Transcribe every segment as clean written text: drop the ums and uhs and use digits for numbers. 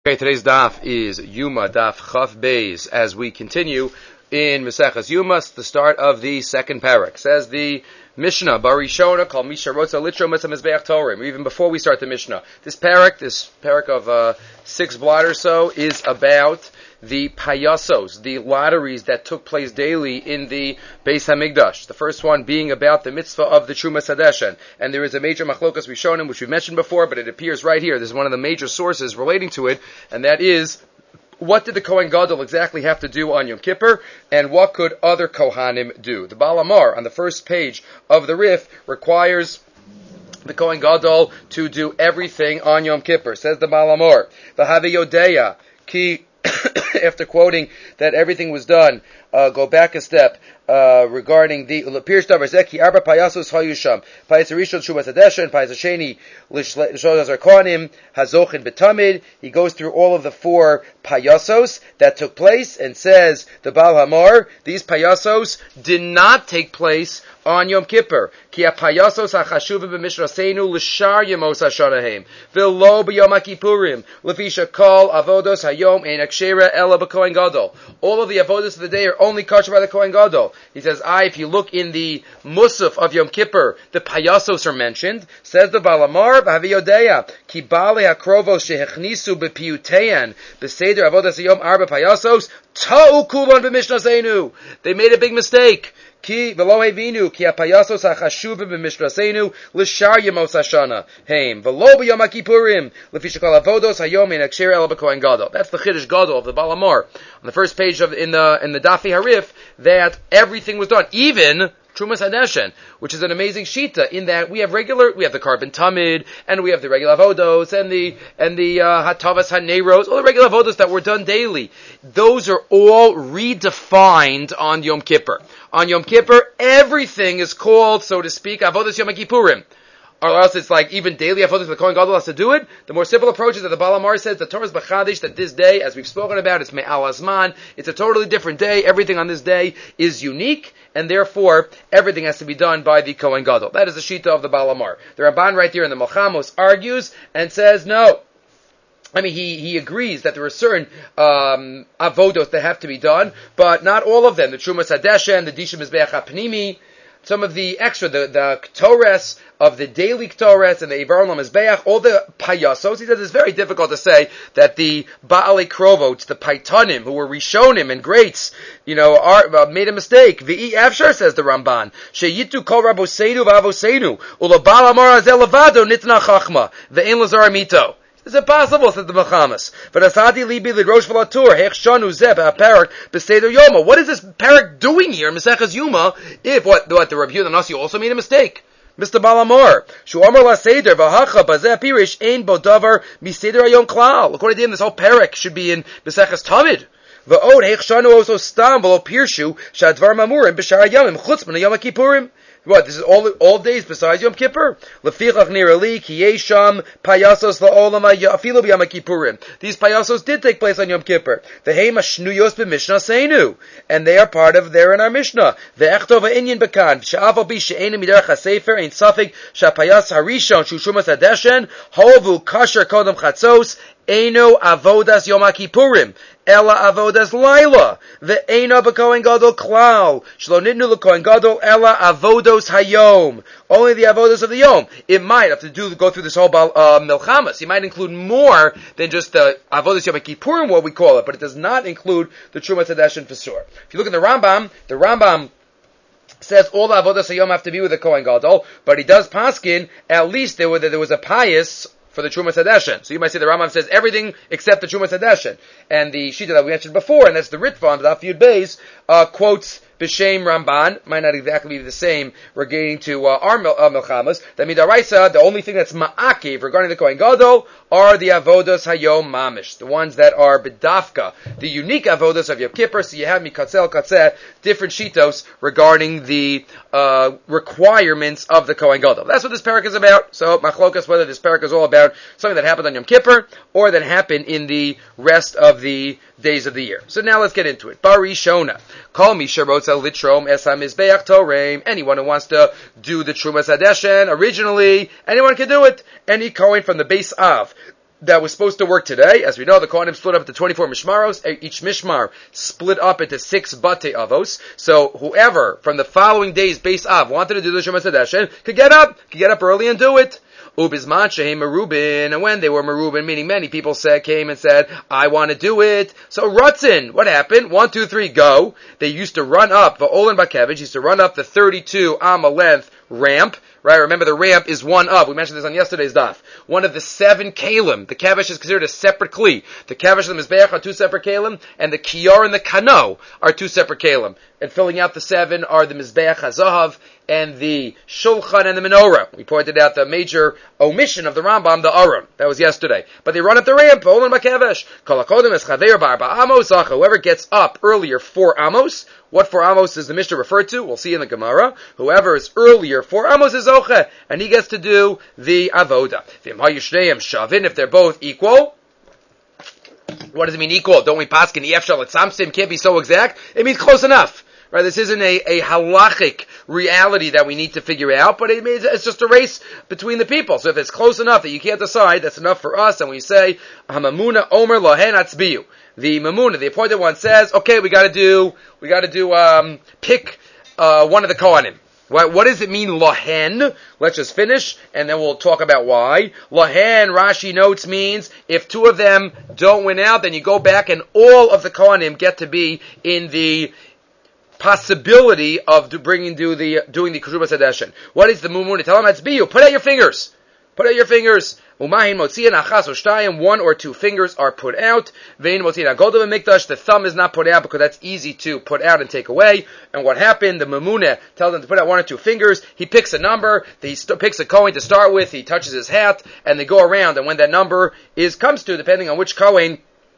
Okay, today's daf is Yuma, daf Chaf Beis, as we continue in Maseches Yuma, the start of the second parak. Says the Mishnah, Barishona, called Misha Rotza Litro Mitzvah Mizbeach Torim. Even before we start the Mishnah, this parak of 6 blot or so, is about the payasos, the lotteries that took place daily in the Beis Hamikdash. The first one being about the mitzvah of the Trumas Hadeshen. And there is a major machlokas Rishonim, which we've mentioned before, but it appears right here. This is one of the major sources relating to it, and that is, what did the Kohen Gadol exactly have to do on Yom Kippur, and what could other Kohanim do? The Baal Amar, on the first page of the Rif, requires the Kohen Gadol to do everything on Yom Kippur. Says the Baal Amar, V'havi Yodeya, ki, after quoting that everything was done, go back a step regarding the Lapir Shtav Zeki Arba Payasos Hayusham Payas Rishon Shumas Hadeshen Payas Sheni Lishol Kohanim Hazochin Betamid. He goes through all of the 4 payasos that took place and says the Baal Hamar, these payasos did not take place on Yom Kippur. Ki payasos hachashuvim b'mishraseinu l'shar yemos hashanahem v'lo b'yom HaKippurim l'fisha kol avodos hayom ein akshera ela b'kohen gadol. All of the avodos of the day are only kosher by the Kohen Gadol. He says, if you look in the Musaf of Yom Kippur, the payasos are mentioned. Says the Baal Amar, V'havi Yodeya, ki baalei hakrovos shehechnisu b'piyutein b'seder avodas hayom arba payasos ta'u kulon b'mishnaseinu. They made a big mistake. Ki v'lo hevinu ki hapayasos hachashuvim b'mishnaseinu l'shar yemos hashana heim v'lo b'yom HaKippurim l'fishakol avodos hayom ein akshir ela b'kohen gadol. That's the Chiddush Gadol of the Baal Amar on the first page of in the Dafi Harif, that everything was done, even Trumas Hadeshen, which is an amazing shita in that we have the carbon tamid, and we have the regular avodos, and the hatavas haneros, all the regular avodos that were done daily. Those are all redefined on Yom Kippur. On Yom Kippur, everything is called, so to speak, avodos Yom Kippurim. Or else it's like even daily avodos the Kohen Gadol has to do it. The more simple approach is that the Baal Amar says the Torah is b'chadish, that this day, as we've spoken about, it's me'al azman. It's a totally different day. Everything on this day is unique, and therefore everything has to be done by the Kohen Gadol. That is the shita of the Baal Amar. The Ramban right there in the Milchamos argues and says no. I mean, he agrees that there are certain avodos that have to be done, but not all of them. The Trumas Hadeshen, the Dishim Mizbeach HaPnimi, some of the extra, the Ktores of the daily Ktores and the Ivaron LaMizbeach, all the payasos. He says it's very difficult to say that the Baalei Krovot, the Paitanim, who were Rishonim and greats, made a mistake. V'i Afshar, says the Ramban, Sheyitu kol Raboseinu v'Avoseinu, ula Baal Amar Azel Levado nitna chachma, ve'en lazar amito. It's impossible, said the Mechamas. But asadi libi lidrosh v'latur hechshanu zeh b'haparak b'seder yoma. What is this parak doing here in Maseches Yuma? If what the Rabbi Yehuda Nasi also made a mistake. Mr. Baal Amar, shu amar la seder v'hacha b'zeh pirish ein bo davar miseder hayom klal. According to him, this whole parak should be in Maseches Tamid. V'od hechshanu also stam v'lo pirshu shadvar mamurim b'shar hayamim chutz min hayom HaKippurim. What, this is all days besides Yom Kippur? Lefichach nirali ki yesham payasos la'olam afilu b'yom HaKippurim. These payasos did take place on Yom Kippur. V'heim ashnuyos b'mishnah seinu. And they are part of there in our Mishnah. V'echtov ha'inyin b'kan. She'afal bi she'enim miderach ha'sefer ein safik sha'payas harishon shushumas hadeshen hovu kasher kodam chatzos eino avodas Yom HaKippurim. Ela avodas laila. Ve'ena b'kohen gadol klal. Shlo nidnu l'kohen gadol ela avodos hayom. Only the avodos of the yom. It might have to go through this whole milchamas. It might include more than just the avodos Yom Kippurim, what we call it, but it does not include the Trumas Hadeshen for sure. If you look in the Rambam says all the avodos hayom have to be with the kohen gadol, but he does paskin at least there was a pious for the Trumas Hadeshen. So you might say the Rambam says everything except the Trumas Hadeshen. And the Shita that we mentioned before, and that's the Ritva on the Daf Yud Beis, quotes B'Shem Ramban, might not exactly be the same regarding to our Milchamas, that Midaraisa, the only thing that's Ma'akiv regarding the Kohen Gadol are the Avodos Hayom Mamish, the ones that are B'dafka, the unique Avodos of Yom Kippur. So you have Mikatzel Katzeh, different Shitos regarding the requirements of the Kohen Gadol. That's what this parak is about. So Machlokas, whether this parak is all about something that happened on Yom Kippur or that happened in the rest of the days of the year. So now let's get into it. Barishona. Call me Sharotza Litrom Esam Mizbeach Toreim. Anyone who wants to do the Trumas Hadeshen originally, anyone can do it. Any Kohen from the base of that was supposed to work today. As we know, the Kohanim split up into 24 mishmaros. Each mishmar split up into 6 bate avos. So whoever from the following day's base av wanted to do the Shemas Hadeshen could get up early and do it. Ubizman shehem merubin, and when they were merubin, meaning many people came and said, I want to do it. So Rutzin, what happened? 1, 2, 3, go. They used to run up, Va'olen Bakevich used to run up the 32 amma length ramp. Right, remember the ramp is one of, we mentioned this on yesterday's daf, one of the 7 kalim. The kavish is considered a separate kli. The kavish and the mizbeach are 2 separate kalim, and the kiyar and the kano are 2 separate kalim. And filling out the 7 are the mizbeach hazahav and the shulchan and the menorah. We pointed out the major omission of the Rambam, the aron. That was yesterday. But they run up the ramp, Olen Bakavish. Kol hakodem es chaver barba amos, whoever gets up earlier 4 amos. What 4 amos is the Mishnah referred to? We'll see in the Gemara. Whoever is earlier 4 amos is zoche, and he gets to do the avoda. If they're both equal, what does it mean equal? Don't we paskin efshal etzamsim can't be so exact? It means close enough. Right, this isn't a halachic reality that we need to figure out, but it's just a race between the people. So if it's close enough that you can't decide, that's enough for us, and we say, Hamamuna Omer Lohen Atzbiyu. The Mamuna, the appointed one, says, okay, we gotta pick one of the Kohanim. What does it mean, Lohen? Let's just finish, and then we'll talk about why. Lohen, Rashi notes, means if 2 of them don't win out, then you go back and all of the Kohanim get to be in the possibility of doing the Keshubas Hadeshen. What is the Mumuna? Tell them Atzbiyu. Put out your fingers. Put out your fingers. Umahin motzian achas or shtayim, 1 or 2 fingers are put out. Vein motzian agodav mikdash, the thumb is not put out because that's easy to put out and take away. And what happened? The Mamuna tells them to put out 1 or 2 fingers. He picks a number. He picks a Kohen to start with. He touches his hat, and they go around. And when that number comes to, depending on which Kohen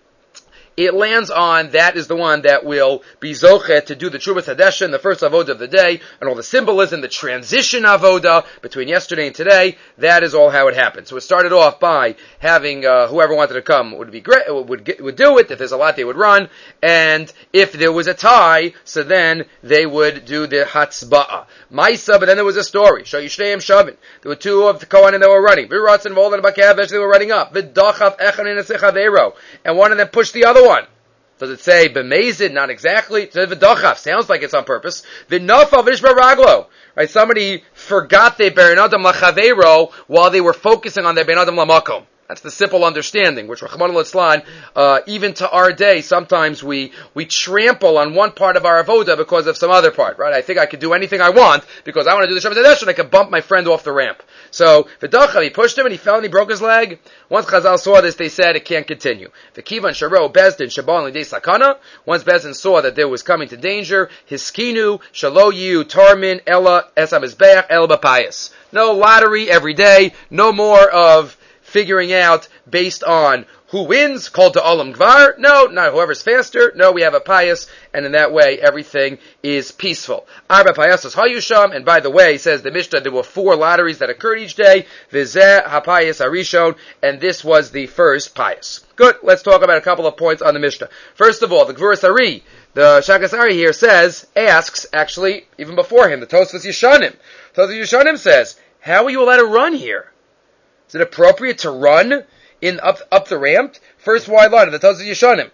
it lands on, that is the one that will be zochet to do the Trubas Hadeshen, the first avoda of the day, and all the symbolism, the transition avoda between yesterday and today. That is all how it happened. So it started off by having whoever wanted to come would be great, would do it. If there's a lot, they would run, and if there was a tie, so then they would do the hatzba'a. Maisa, but then there was a story. Shayishneim Shavin. There were 2 of the Kohanim that were running. Viratz and Volden Bakavish, they were running up. V'dachaf Echan in Sechavero, and one of them pushed the other one. Does it say b'mezid? Not exactly. It says v'dachaf. Sounds like it's on purpose. V'nafav v'nishbar raglo. Right? Somebody forgot their benadam lachavero while they were focusing on their benadam lamakom. That's the simple understanding, which Rachmana litzlan, even to our day, sometimes we trample on one part of our avoda because of some other part, right? I think I could do anything I want because I want to do the Shabbat Hadeshen, I could bump my friend off the ramp. So, v'dachav, he pushed him and he fell and he broke his leg. Once Chazal saw this, they said it can't continue. V'kivan sharo bezdin shabon l'dei sakana. Once Bezdin saw that there was coming to danger, his skinu shalo yiu tarmin ella esam izbeach el b'payas. No lottery every day, no more of figuring out based on who wins, called to Olam Gvar. No, not whoever's faster. No, we have a pious, and in that way, everything is peaceful. Arba Payasas Hayusham, and by the way, says the Mishnah, there were 4 lotteries that occurred each day. Vizeh HaPayas Arishon, and this was the first pious. Good, let's talk about a couple of points on the Mishnah. First of all, the Gvuras Ari, the Shakas Ari here asks, actually, even before him, the Tosfos Yeshanim. Tosfos Yeshanim says, how are you allowed to run here? Is it appropriate to run in up the ramp? First wide line of the Tosfos Yeshanim.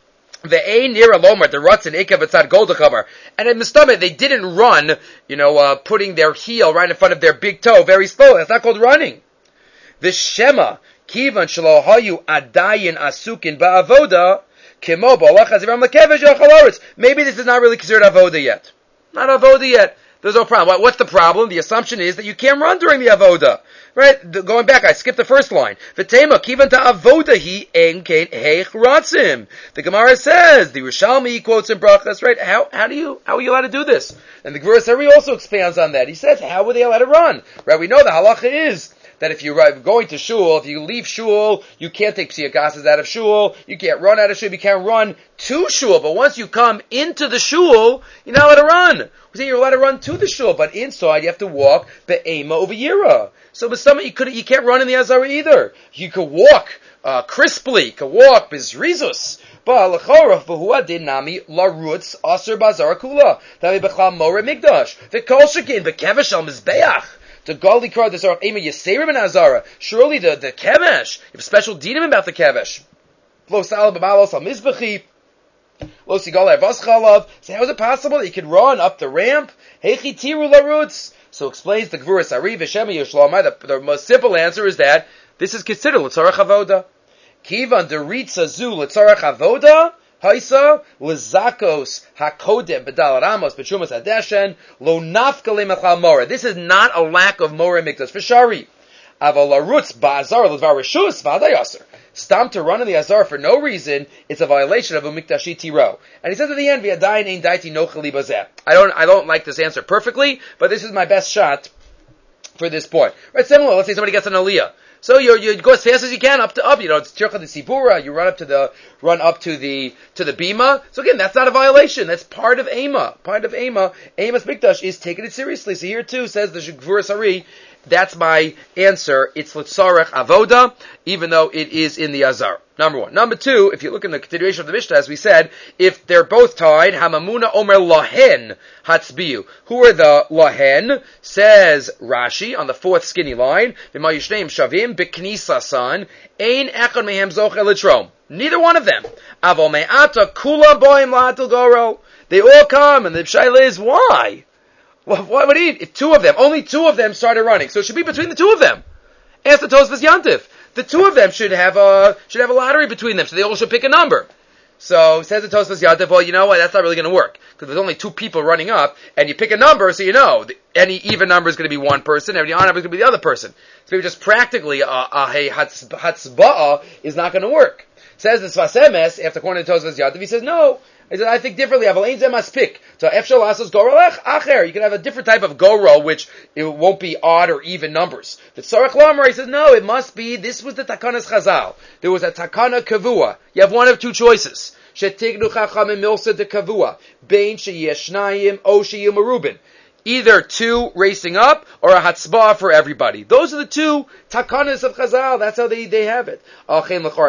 Ve'ein nira lomar the rutzin ikav etzad goldachavar. And in the stomach, they didn't run, putting their heel right in front of their big toe very slowly. That's not called running. The shema kivan shelo hayu adayin asukin ba'avoda kemo b'olach haziram lekevesh yochaloritz. Maybe this is not really considered avoda yet. Not avoda yet. There's no problem. What's the problem? The assumption is that you can't run during the avoda. Right? Going back, I skipped the first line. V'tema kivan ta'avoda hi en kein heich ratzim. The Gemara says, the Rishalmi quotes in Brachas, right? How are you allowed to do this? And the Gvuras Ari also expands on that. He says, how were they allowed to run? Right? We know the halacha is that if you're going to shul, if you leave shul, you can't take psiyagasas out of shul, you can't run out of shul, you can't run to shul, but once you come into the shul, you're not allowed to run. We say you're allowed to run to the shul, but inside you have to walk be'ema over yira. So with some, you can't run in the Azara either. You could walk crisply, you could walk bizrizus. But l'chorach v'hua dinami larutz aser bazar kula. That be b'chal more migdash. The kol shekin v'kevesh al mizbeach. The Gali Kar, the Zarach Ema Yeserim and Azara. Surely the Kevesh, you have a special dinim about the Kevesh. Lo Sal Babalos Al Mizbechi. Lo Sigal Avas Chalav. So how is it possible that you can run up the ramp? Hechi Tiru Larutz. So explains the Gvuras Ari V'Shem Yishlamai. The most simple answer is that this is considered L'tzarech Avoda. Kivan deritza zu L'tzarech Avoda. Haisa Lizakos Hakodem Bedal Ramos Bechumas Adeshen Lo Nafkale Mechal Mora. This is not a lack of Mora Mikdash for Shari. Aval Larutz Ba'azar L'Dvar Rishus V'Adayaser. Stam to run in the Azar for no reason, it's a violation of a Mikdashi Tiro. And he says at the end, V'Adayin Ein Daiti No Chali Bazeh. I don't like this answer perfectly, but this is my best shot for this point. Right, similar, let's say somebody gets an Aliyah. So you go as fast as you can up, it's Tircha de Sibura, you run up to the Bima. So again, that's not a violation, that's part of Ema. Ema's Mikdash is taking it seriously. So here too says the Gvuras Ari, that's my answer. It's L'tzarech Avoda, even though it is in the Azar. Number one. Number two, if you look in the continuation of the Mishnah, as we said, if they're both tied, Hamamuna Omer Lahen Hatzbiyu. Who are the Lahen? Says Rashi on the fourth skinny line, V'mayishneim Shavim B'knisa San, Ein Echad Mehem Zoch Elitrom. Neither one of them. Avol Me'ata Kula Boim La'atul Goro. They all come, and the Shaila is, why? Well, what do you need? If only two of them started running, so it should be between the two of them. Ask the Tosfos Yantif. The two of them should have a lottery between them, so they all should pick a number. So says the Tosfos Yantif, well, you know what? That's not really going to work because there's only two people running up, and you pick a number, so you know any even number is going to be one person, any odd number is going to be the other person. So maybe just practically a hatzba'a is not going to work. Says the Sfas Emes after quoting the Tosfos Yantif, he says no. He said, I think differently. So you can have a different type of goro, which it won't be odd or even numbers. The Tzarech Lamar, he says, no, it must be, this was the Takanas Chazal. There was a Takana Kavua. You have one of two choices. Shetignu Chachamim Milsa de Kavua. Bein Sheyeshnayim O Sheyim Merubin. Either two racing up or a hatzbah for everybody. Those are the two takanas of Chazal. That's how they have it. I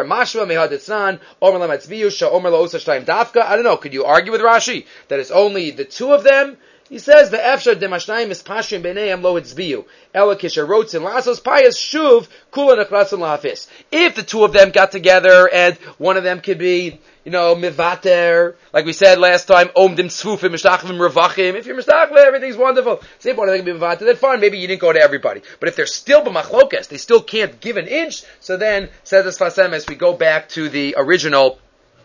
don't know. Could you argue with Rashi that it's only the two of them? He says the efshar demashnayim is pashim b'neiam lo itzbiu ela kisharotzin lasos payas shuv kula nachratzin lahafis. If the two of them got together and one of them could be, mivater, like we said last time, omdim tzfufim mishtachvim revachim. If you're mishtachvim, everything's wonderful. Say one of them can be mivater, then fine, maybe you didn't go to everybody. But if they're still b'machlokas, they still can't give an inch, so then, says the Sfas Emes, we go back to the original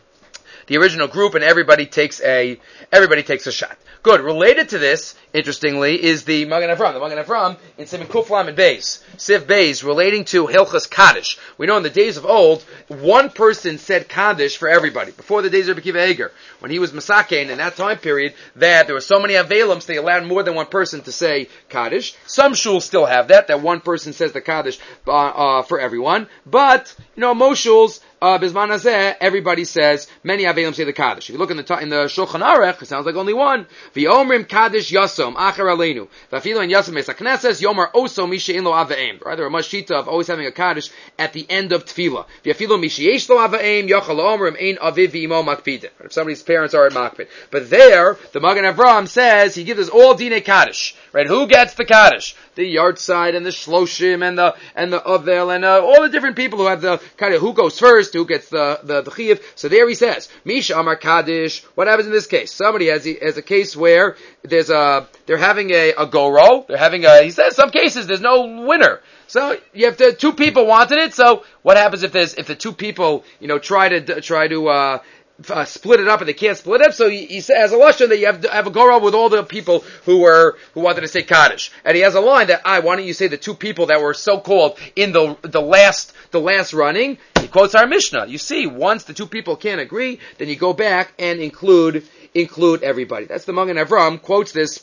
group, and everybody takes a shot. Good. Related to this, interestingly, is the Magen Avram. The Magen Avram in Siman Kuf Lamed Beis, Siv Beis, relating to Hilchas Kaddish. We know in the days of old, one person said Kaddish for everybody. Before the days of Rabbi Akiva Eiger, when he was Masakein in that time period, that there were so many Avelim, they allowed more than one person to say Kaddish. Some shuls still have that one person says the Kaddish for everyone. But, most shuls, Bizman Hazeh, everybody says, many Avelim say the Kaddish. If you look in the Shulchan Aruch, it sounds like only one. V'omrim Kaddish Yasom, Acher Aleinu. V'afilo in Yasom Mesa Knesses, Yomar Oso Misha In Lo Aveim. Right? There are much shita of always having a Kaddish at the end of Tefillah. V'afilo Misha Yesh Lo Aveim, Yochal Omrim Ein Aviv V'imo Makpidin. If somebody's parents are at Makpid. But there, the Magen Avram says, he gives us all Dinei Kaddish. Right? Who gets the Kaddish? The yard side and the Shloshim and the Avel and all the different people who have the Kaddish. Who goes first? Who gets the Chiyuv? So there he says, Misha Amar Kaddish. What happens in this case? Somebody has a case where they're having a go-roll. He says some cases there's no winner. So you have two people wanted it. So what happens if the two people, try to split it up and they can't split it up? So he has a lashon that you have to have a go-roll with all the people who wanted to say Kaddish. And he has a line that, why don't you say the two people that were so called in the last running? He quotes our Mishnah. You see, once the two people can't agree, then you go back and include everybody. That's the Magen Avram quotes this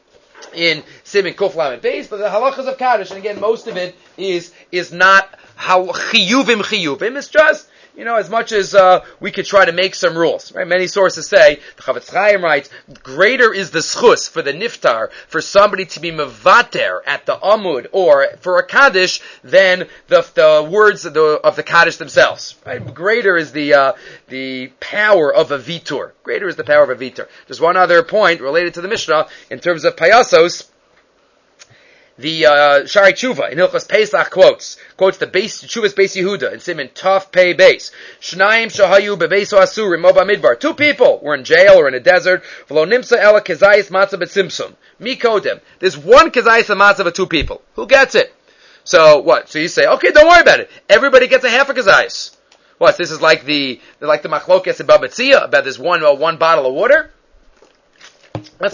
in Siman Kuf Lamed Beis, but the halachas of Kaddish, and again, most of it is not how chiyuvim. It's just, as much as we could try to make some rules, right? Many sources say, the Chavetz Chaim writes, greater is the schus for the niftar, for somebody to be mevater at the amud, or for a Kaddish, than the words of the Kaddish themselves, right? Greater is the power of a vitur. Greater is the power of a vitur. Just one other point related to the Mishnah, in terms of payasos, the Shari Tshuva in Hilchos Pesach quotes the base Tshuva's Beis Yehuda in Siman Tov Pei Beis. Shnaim shahayu bebeso asurim mo b'midbar. 2 people were in jail or in a desert. V'lo nimsa ela kezayis matzah b'tzimtzum. Mikodem. There's one kezayis matzah of 2 people. Who gets it? So what? So you say, okay, don't worry about it. Everybody gets a half a kezayis. What? This is like the machlokes about Betzia, about this one bottle of water. That's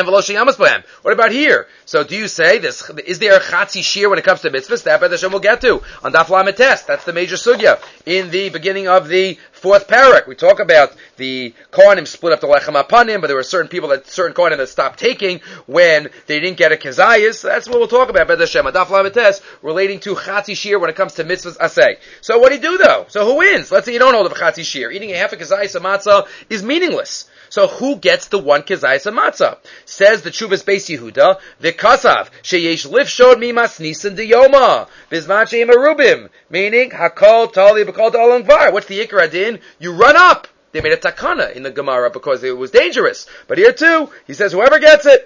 what about here? So do you say this? Is there a chatzi shir when it comes to mitzvahs? That B'ez Hashem will get to on Daf Lamed Tes. That's the major sugya in the beginning of the 4th parak. We talk about the Kohanim split up the lechem apanim, but there were certain Kohanim that stopped taking when they didn't get a kezayis. So that's what we'll talk about B'ez Hashem on Daf Lamed Tes relating to chatzi shir when it comes to mitzvahs asay. So what do you do though? So who wins? Let's say you don't hold a chatzi shir. Eating a half a kezayis of matzah is meaningless. So who gets the 1 kezayis of matzah? Says the Tshuvas Beis Yehuda, V'kasav, sheyesh lifshod mimas nisan diyoma, v'zman she'im arubim, meaning, hakol tali b'kol ta'olam gvar. What's the ikra din? You run up. They made a takana in the Gemara because it was dangerous. But here too, he says, whoever gets it.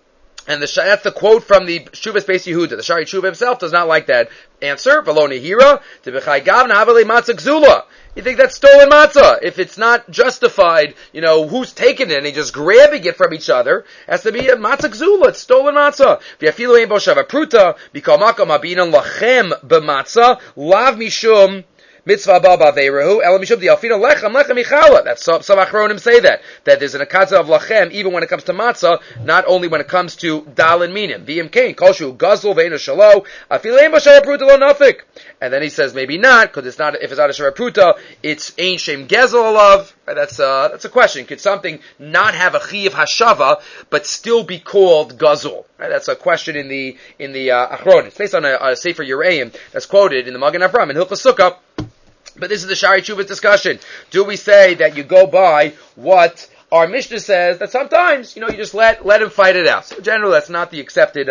And that's the quote from the Tshuvas Beis Yehuda. The Shari Tshuva himself does not like that answer. V'lo nehira, t'b'chai gavna havali matzah gzula. You think that's stolen matzah? If it's not justified, who's taking it and they just grabbing it from each other, it has to be a matzah gzula. It's stolen matzah. V'yafilu ein bo shava pruta, b'kol makom abinan lachem b'matzah, lav mishum mitzvah baba veirahu, ela mishum di'alfina lechem michala. That's some achronim say that there's an akazah of lachem even when it comes to matzah, not only when it comes to dal and minim. V'im kain koshu gazul ve'ina shalo, afilu ein bo shava pruta lo nafik. And then he says maybe not, because it's not, if it's not a shara pruta, it's ein shem gezel alav. That's a question. Could something not have a chiyuv hashava, but still be called gazul? Right? That's a question in the Achron. It's based on a Sefer Yereim that's quoted in the Magen Avram in Hilchos Sukkah. But this is the Shari Tshuva discussion. Do we say that you go by what our Mishnah says, that sometimes, you just let him fight it out? So generally that's not the accepted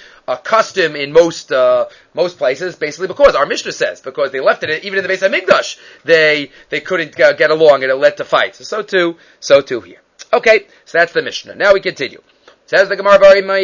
custom in most places, basically because our Mishnah says, because they left it, even in the Beis HaMikdash, they couldn't get along and it led to fights. So too here. Okay, so that's the Mishnah. Now we continue. Says the Gemara,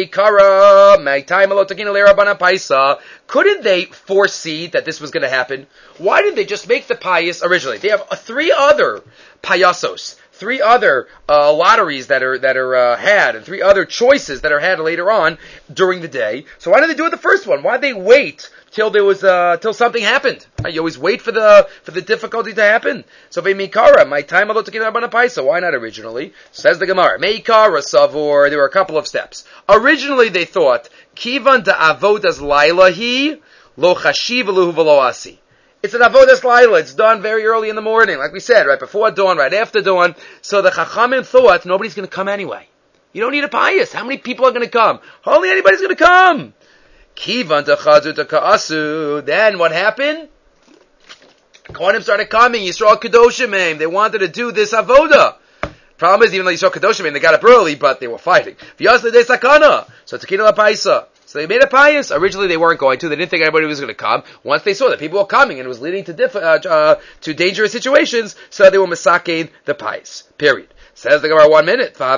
couldn't they foresee that this was going to happen? Why did they just make the payas originally? They have 3 other payasos, 3 other lotteries that are had, and 3 other choices that are had later on during the day. So why did they do it the first one? Why did they wait till till something happened? You always wait for the difficulty to happen. So Meikara, my time why not originally? Says the Gemara, Meikara Savor, there were a couple of steps. Originally they thought, Kivan da avodas lailahi lo chashiv luhu v'lo asi. It's an avodas laila. It's done very early in the morning, like we said, right before dawn, right after dawn. So the chachamim thought nobody's going to come anyway. You don't need a pious. How many people are going to come? Hardly anybody's going to come. Kivan dechadu dekaasu. Then what happened? Kohanim started coming. Yisrael Kedoshim. They wanted to do this avoda. Problem is, even though Yisrael Kedoshim, they got up early, but they were fighting. V'yasle de sakana. So tekina la paisa. So they made a pious. Originally they weren't going to. They didn't think anybody was going to come. Once they saw that people were coming and it was leading to dangerous situations, so they were masakein the pious. Period. Says the Gemara 1 minute. The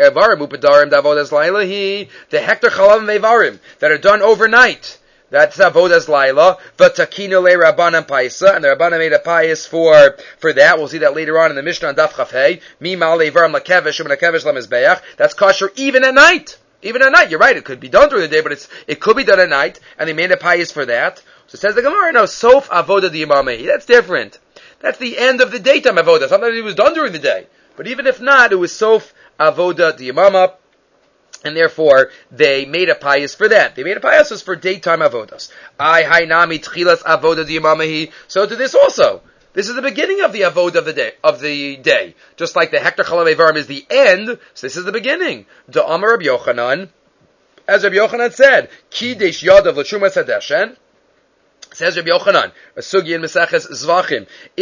hector chalam vevarim that are done overnight. That's avodas laila. V'takina le rabbanan paisa, and the rabbanan made a pious for that. We'll see that later on in the Mishnah on Daf Chafhei. Mimal levarim lakevesh u'melakevesh lamizbeach. That's kosher even at night. Even at night, you're right. It could be done during the day, but it could be done at night, and they made a pious for that. So it says the Gemara, no, sof avoda di'yamamehi. That's different. That's the end of the daytime avoda. Sometimes it was done during the day, but even if not, it was sof avoda di'yamama, and therefore they made a pious for that. They made a pious for daytime avodas. Ai hainami tchilas avoda di'yamamehi. So to this also. This is the beginning of the avodah of the day. Just like the hector chalav evarim is the end, so this is the beginning. The Amar Rabbi Yochanan, as Rabbi Yochanan said, Kidesh Yadav L'Trumas Hadeshen, says Rabbi Yochanan, a sugi in Maseches Zvachim, if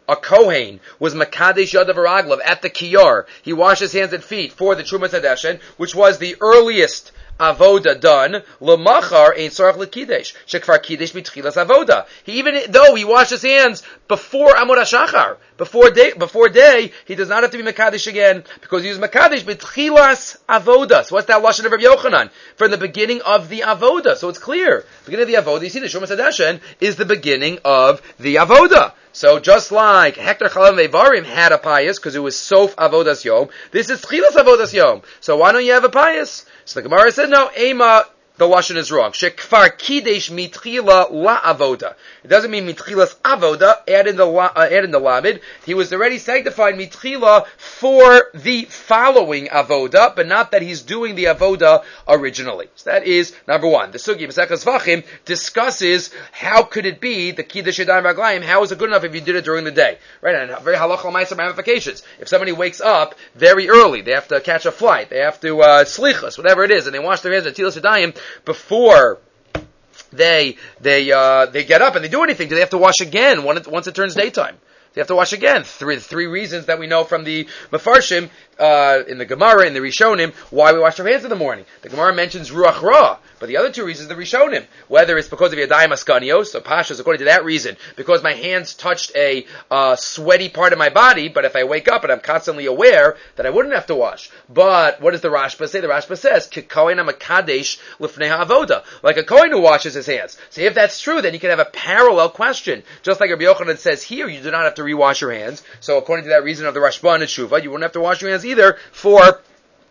a Kohen was Makadesh Yadav Raglav at the Kiyar, he washed his hands and feet for the Trumas Hadeshen, which was the earliest avoda done, lemachar ein sorach lekidesh, shekfar kidesh mitchilas avoda. Even though he washed his hands before Amud HaShachar, before day, he does not have to be mekadesh again, because he was mekadesh mitchilas avoda. So what's that lashon of Rabbi Yochanan? From the beginning of the avoda. So it's clear. Beginning of the avoda, you see the Trumas Hadeshen is the beginning of the avoda. So just like Hektar Chalam Vevarim had a pious because it was Sof Avodas Yom, this is Tchilas Avodas Yom. So why don't you have a pious? So the Gemara said, no, Ema, the lashon is wrong. Shekfar kidesh mitchila la avoda. It doesn't mean mitchilas avoda. Add in the lamed. He was already sanctified mitchila for the following avoda, but not that he's doing the avoda originally. So that is number one. The Sugi Maseches Vachim discusses how could it be the kiddush yadayim raglayim. How is it good enough if you did it during the day, right? And very halacha l'maaseh ramifications. If somebody wakes up very early, they have to catch a flight, they have to slichas, whatever it is, and they wash their hands at tilas yadayim before they get up and they do anything. Do they have to wash again once it turns daytime? They have to wash again. Three reasons that we know from the Mefarshim, in the Gemara, in the Rishonim, why we wash our hands in the morning. The Gemara mentions Ruach Ra, but the other two reasons, the Rishonim, whether it's because of Yadayim Askanios, so Pashas, according to that reason, because my hands touched a sweaty part of my body, but if I wake up and I'm constantly aware, that I wouldn't have to wash. But what does the Rashba say? The Rashba says, K'kohen HaMakadesh Lifnei HaAvoda, like a Kohen who washes his hands. So if that's true, then you can have a parallel question. Just like Rabbi Yochanan says here, you do not have to rewash your hands. So according to that reason of the Rashba and Tshuva, you wouldn't have to wash your hands either for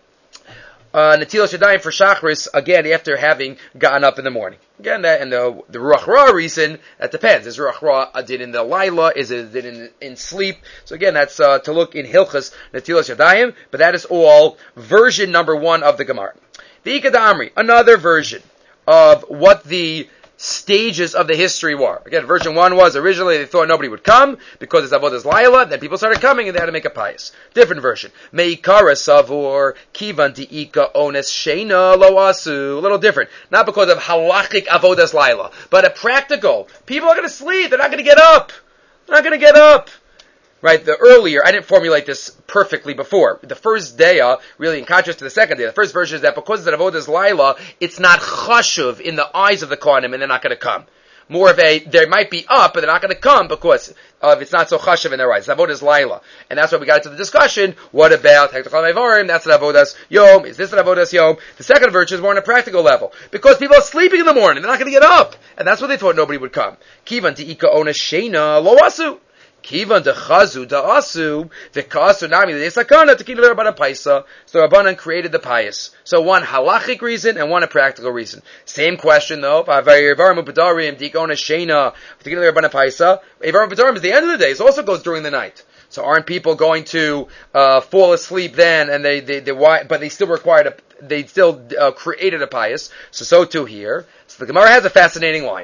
Netilas Yadayim for Shachris, again, after having gotten up in the morning. Again, that and the Ruach Ra reason, that depends. Is Ruach Ra a din in the Laila? Is it a din in sleep? So again, that's to look in Hilchas Netilas Yadayim, but that is all version number one of the Gemara. The Ikad Amri, another version of what the stages of the history were. Again, version one was originally they thought nobody would come because it's Avodas Laila, then people started coming and they had to make a pious. Different version. Meikara Savur, Kivan Di'ika Ones Sheina Lo Asu. A little different. Not because of halachic Avodas Laila, but a practical. People are going to sleep, they're not going to get up. They're not going to get up. Right, the earlier, I didn't formulate this perfectly before. The first day, really in contrast to the second day, the first version is that because it's an Avodas Laila, it's not chashuv in the eyes of the Kohanim and they're not going to come. More of a, they might be up, but they're not going to come because it's not so chashuv in their eyes. It's Avodas Laila. And that's why we got into the discussion, what about Hektar Chalam Vevarim, that's an Avodas Yom, is this an Avodas Yom? The second version is more on a practical level. Because people are sleeping in the morning, they're not going to get up. And that's why they thought nobody would come. Kivan Ti'ika Ona Sheina Lo Asu. Kivan de chazu da asu the kasu nami the sakana to kill Rabbanan Paisa. So Rabbanan created the pious. So one halachic reason and one a practical reason. Same question though. Avarim dikona shena to kill Rabbanan Paisa. Avarim B'darim is the end of the day. It also goes during the night. So aren't people going to fall asleep then? And but they still required they still created a pious. So too here. So the Gemara has a fascinating line.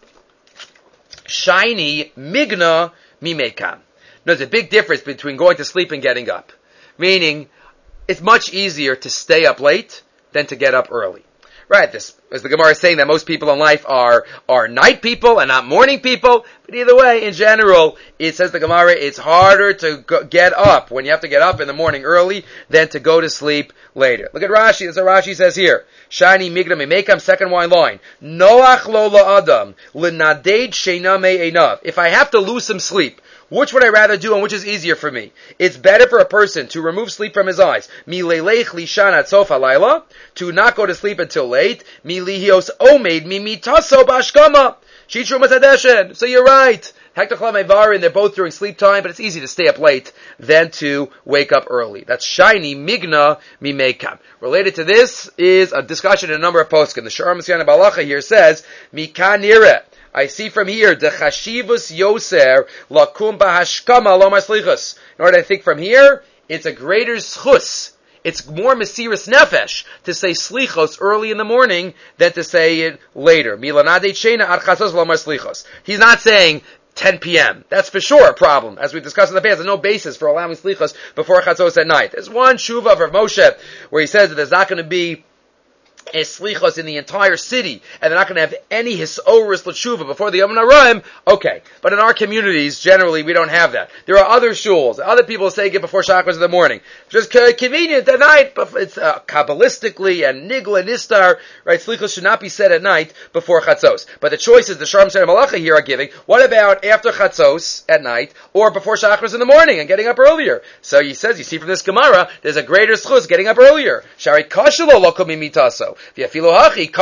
Shiny migna Mimekam. There's a big difference between going to sleep and getting up. Meaning, it's much easier to stay up late than to get up early. Right, this, as the Gemara is saying that most people in life are night people and not morning people. But either way, in general, it says the Gemara, it's harder to get up when you have to get up in the morning early than to go to sleep later. Look at Rashi, that's what Rashi says here. Shani migra mimekam, second line. Noach lo la'adam, l'naded sheina me'enav. If I have to lose some sleep, which would I rather do and which is easier for me? It's better for a person to remove sleep from his eyes. Mi-leilech lishan at sof halayla, to not go to sleep until late. Mi-lihios omed mi-mitaso bashkama. Shitru matadeshen. So you're right. Hektar Chalam Vevarim, they're both during sleep time, but it's easy to stay up late than to wake up early. That's shiny migna mimekam. Related to this is a discussion in a number of poskim. The Shara Messiana Balacha here says, Mikanire. I see from here, the chashivus yoser lakum bahashkama lo maslichus. In order to think from here, it's a greater schus. It's more mesiris nefesh to say slichos early in the morning than to say it later. Milanade shena ad chasos lo maslichos. He's not saying 10 p.m. That's for sure a problem. As we discussed in the past, there's no basis for allowing slichos before chatzos at night. There's one shuva of Rav Moshe where he says that there's not going to be slichos in the entire city, and they're not going to have any hisorus l'tshuva before the Yom Naraim, okay. But in our communities, generally, we don't have that. There are other shuls, other people say it before chakras in the morning. Just convenient at night, but it's kabbalistically and nigla nistar, right? Slichos should not be said at night before chatzos. But the choices the Sharm Shana Malacha here are giving, what about after chatzos at night, or before chakras in the morning and getting up earlier? So he says, you see from this Gemara, there's a greater schus getting up earlier. Shari kashalo lo komimitaso. He said, if you look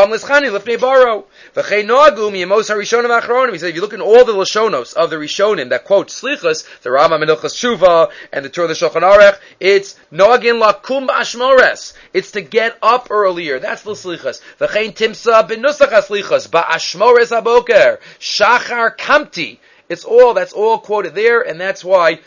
in all the Lashonos of the Rishonim that quote Slichas, the Rama Menilchas Tshuva, and the Torah of the Shulchan Aruch, it's Noagin lakum ba'ashmores. It's to get up earlier. That's the Slichas. V'chein timsa benusach ha-Slichas, ba'ashmores haboker, shachar kamti. That's all quoted there, and that's why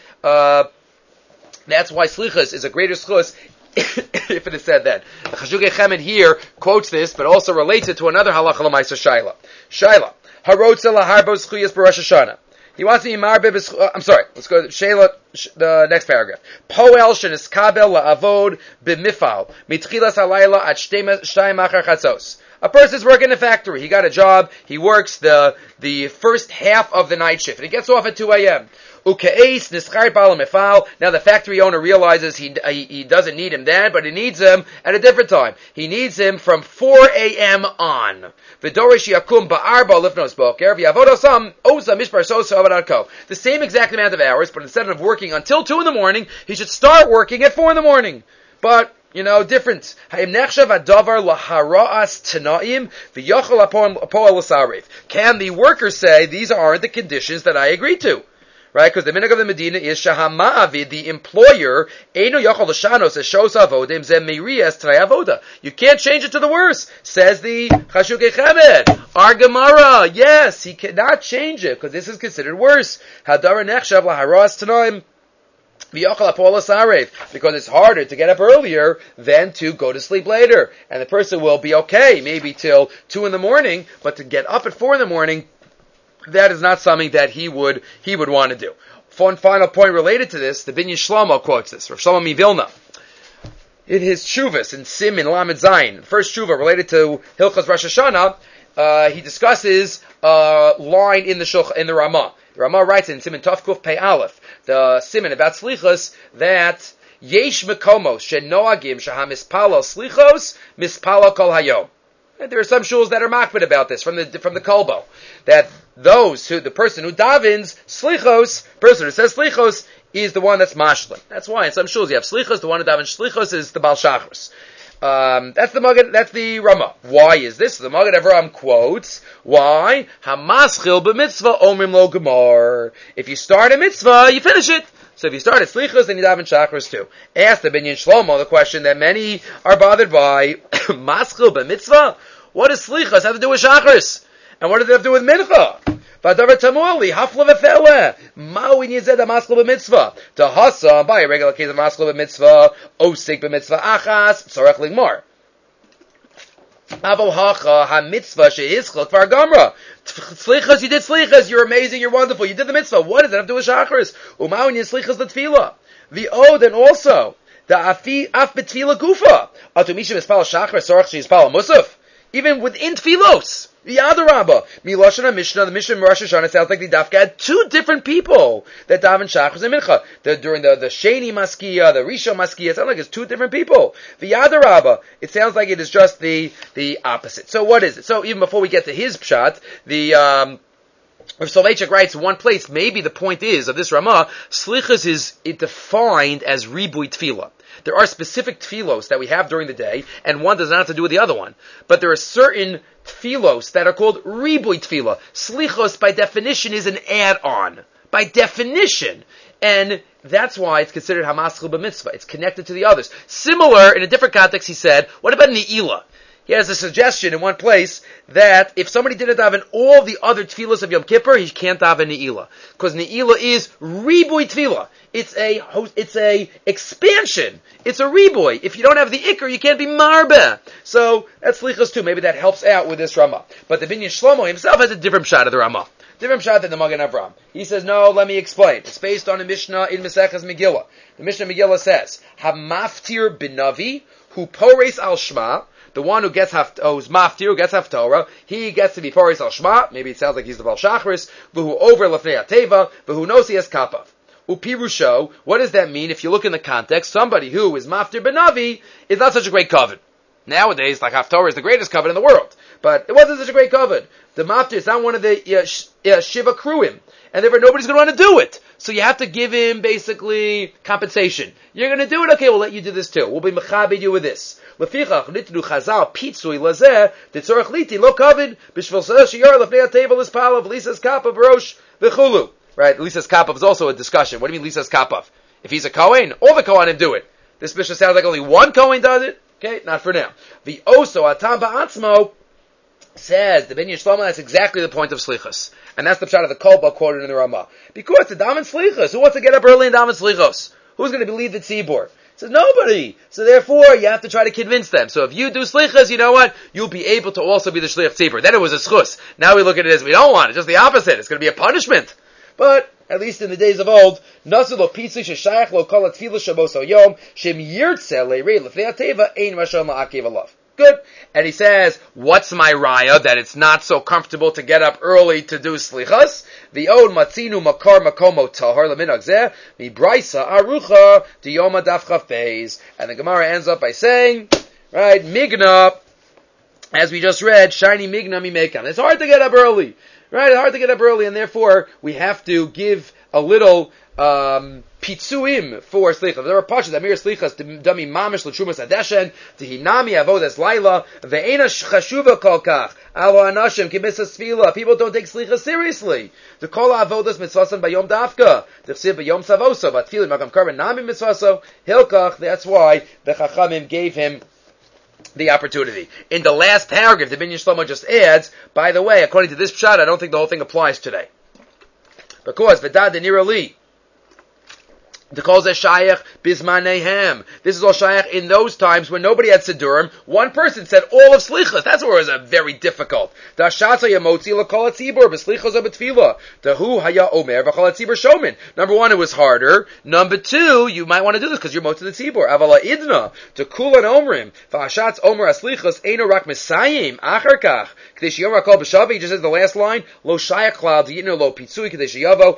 Slichas is a greater Schus if it is said that. The Chashukei Chemed here quotes this, but also relates it to another halacha l'maisa shaila. Shaila. Harotza laharbos schuyas b'Rosh Hashanah. He wants to be marbe I'm sorry, let's go to Shaila, the next paragraph. Poel sheniskabel la'avod b'mifal, mitchilas halayla at shtayim achar chatzos. A person's working in a factory. He got a job. He works the first half of the night shift. And he gets off at 2 a.m. Now the factory owner realizes he doesn't need him then, but he needs him at a different time. He needs him from 4 a.m. on. The same exact amount of hours, but instead of working until 2 in the morning, he should start working at 4 in the morning. But different. Can the worker say, these aren't the conditions that I agree to? Right? Because the minhag of the Medina is Shahamavid, the employer, you can't change it to the worse, says the Chashukei Chemed. Our Gemara, yes, he cannot change it, because this is considered worse. Because it's harder to get up earlier than to go to sleep later. And the person will be okay, maybe till 2 in the morning, but to get up at 4 in the morning, that is not something that he would want to do. One final point related to this, the Binyan Shlomo quotes this, Rav Shlomo Mivilna. In his Shuvas, in Simin Lamed Zayin, first Shuva related to Hilchos Rosh Hashanah, he discusses a line in the Ramah. The Ramah writes in Simin Tov Kuf Pei Aleph, the Simin about Slichos, that Yesh Mekomos Shenoagim Shahamispalo Slichos Mispalo Kol Hayom. And there are some shuls that are makbid about this from the Kolbo, that the person who davens Slichos, person who says Slichos, is the one that's mashlim. That's why in some shuls you have Slichos, the one who davens Slichos is the Baal Shachris. That's the Ramah. Why is this? The Maggid Avraham quotes, why? Hamaschil b'mitzvah omrim lo gemar. If you start a mitzvah, you finish it. So if you start at Slichos, then you daven Shachris too. Ask the Binyan Shlomo the question that many are bothered by. Maschil b'mitzvah? What does Slichos have to do with Shachris? And what does it have to do with Mincha? V'adavar tamuli, hafla v'fele. Ma'u in yized ha'maschil b'mitzvah. Tahasa, by a regular case of maschil b'mitzvah, osik b'mitzvah achas, tzorech ligmar. Avo hacha ha-mitzvah she'izchot var gamra. Slichos, you did Slichos, you're amazing, you're wonderful, you did the mitzvah. What does that have to do with Shachris? Uma'u in yizd Slichos l'tfila. The od, and also, the af b'tfila gufa. Atu mishim ispal Shachris, tzorech she'izpal musaf. Even within tfilos. The Adarabba. Miloshon HaMishnah, the Mishnah in Rosh Hashanah sounds like the Dafka had 2 different people that daven Shachris and Mincha. During the Sheni Maskiya, the Rishon Maskiya, it sounds like it's 2 different people. The Adarabba, it sounds like it is just the opposite. So what is it? So even before we get to his pshat, Rav Soloveitchik writes in one place, maybe the point is, of this Ramah, Slichas is defined as Ribui Tefillah. There are specific tfilos that we have during the day, and one does not have to do with the other one. But there are certain tfilos that are called ribui tfilah. Slichos, by definition, is an add-on. By definition. And that's why it's considered hamaschil b'mitzvah. It's connected to the others. Similar, in a different context, he said, what about Ne'ilah? He has a suggestion in one place that if somebody didn't daven all the other tefillas of Yom Kippur, he can't daven Ne'ilah. Because Ne'ilah is ribui tefillah. It's a expansion. It's a riboy. If you don't have the ikr, you can't be marbe. So that's Slichos too. Maybe that helps out with this Ramah. But the Binyan Shlomo himself has a different shot of the Ramah. Different shot than the Magen Avraham. He says, no, let me explain. It's based on a Mishnah in Maseches Megillah. The Mishnah Megillah says, Hamaftir b'navi hu pores al shma. The the one who's maftir, who gets haftorah, he gets to be Paris al Shema, maybe it sounds like he's the Baal Shachris, who over Lefnei Ateva, who knows he has Kapav. Upirusho, what does that mean? If you look in the context, somebody who is maftir benavi is not such a great covet. Nowadays, like haftorah is the greatest covet in the world, but it wasn't such a great covet. The maftir is not one of the Shiva Kruim, and therefore nobody's going to want to do it. So you have to give him basically compensation. You're going to do it? Okay, we'll let you do this too. We'll be mechabed you with this. Lefichach nitnu chazal pitzui lazeh detzorach liti lo kavid b'shvil sheyar lefnei ateva lispalav lisas kapav rosh v'chulu. Right? Lisas kapav is also a discussion. What do you mean lisas kapav? If he's a kohen, all the kohanim do it. This mishnah sounds like only one kohen does it. Okay, not for now. The oso atam ba'atzmo says the Ben Yishlomo, that's exactly the point of slichos, and that's the pshat of the Kolba quoted in the Ramah. Because the daven slichos, who wants to get up early and daven slichos? Who's going to believe the tzibur? Says nobody. So therefore, you have to try to convince them. So if you do slichos, you know what? You'll be able to also be the shlich tzibur. Then it was a schus. Now we look at it as we don't want it. Just the opposite. It's going to be a punishment. But at least in the days of old, Nasilo Pitzi Sheshayach Lo Kol Tefillah Shaboso Yom Shem Yirtze Leirei Lefnei Ateva Ein Rashon La'akev Alav. Good. And he says, what's my raya that it's not so comfortable to get up early to do slichas? The od matzinu makar makomo tahar leminag zeh mi brisa arucha diyoma daf chaf beis. And the Gemara ends up by saying, right, migna, as we just read, shiny migna mi mekam. It's hard to get up early. Right, it's hard to get up early, and therefore we have to give a little pitzuim for slichas. There are pashas amir slichas dami mamish l'trumas adeshen tihinami avodas laila ve'ena chashuva kol kach alo anashim kimisas tefila. People don't take slichas seriously. The kol avodas mitzvasan bayom dafka t'chsiv bayom savoso batfilim makam karban nami mitzvaso hilkach. That's why the chachamim gave him the opportunity. In the last paragraph, the Ben Yishlomo just adds, by the way, according to this pshat, I don't think the whole thing applies today. Because, V'dad denira li, the calls a shayach bismanehem. This is all shayach in those times when nobody had Sidurim. One person said all of slichas. That's where it was very difficult. The shatza yamotzi l'kol hatzibur b'slichas or b'tfila. The hu haya omer v'chol hatzibur shomin. Number one, it was harder. Number two, you might want to do this because you're motzi the tzibur. Avala idna to kulan omrim v'ashatz omer aslichas eino rak mesayim achar kach. Kadesh yom rakol b'shavi. He just says the last line lo shayach klal d'yitnu lo pitzui kadesh yavo.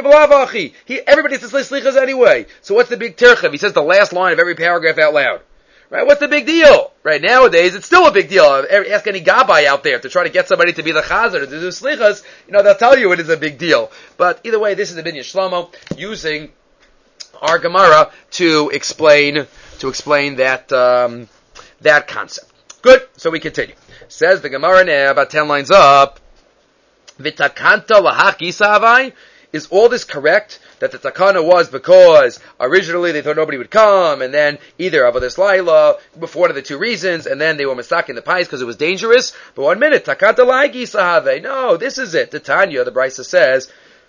Everybody says slichas anyway. So what's the big terchav? He says the last line of every paragraph out loud. Right? What's the big deal? Right? Nowadays, it's still a big deal. Ask any gabbai out there to try to get somebody to be the chazer, to do slichas, they'll tell you it is a big deal. But either way, this is the Ben Yishlomo using our Gemara to explain that, that concept. Good. So we continue. Says the Gemara now, about 10 lines up, V'takanta lahach gisavai. Is all this correct? That the takana was because originally they thought nobody would come, and then either avodas laila for one of the two reasons, and then they were mistaken the pies because it was dangerous. But 1 minute, takata laigi sahave. No, this is it. The Tanya, the Brisa says,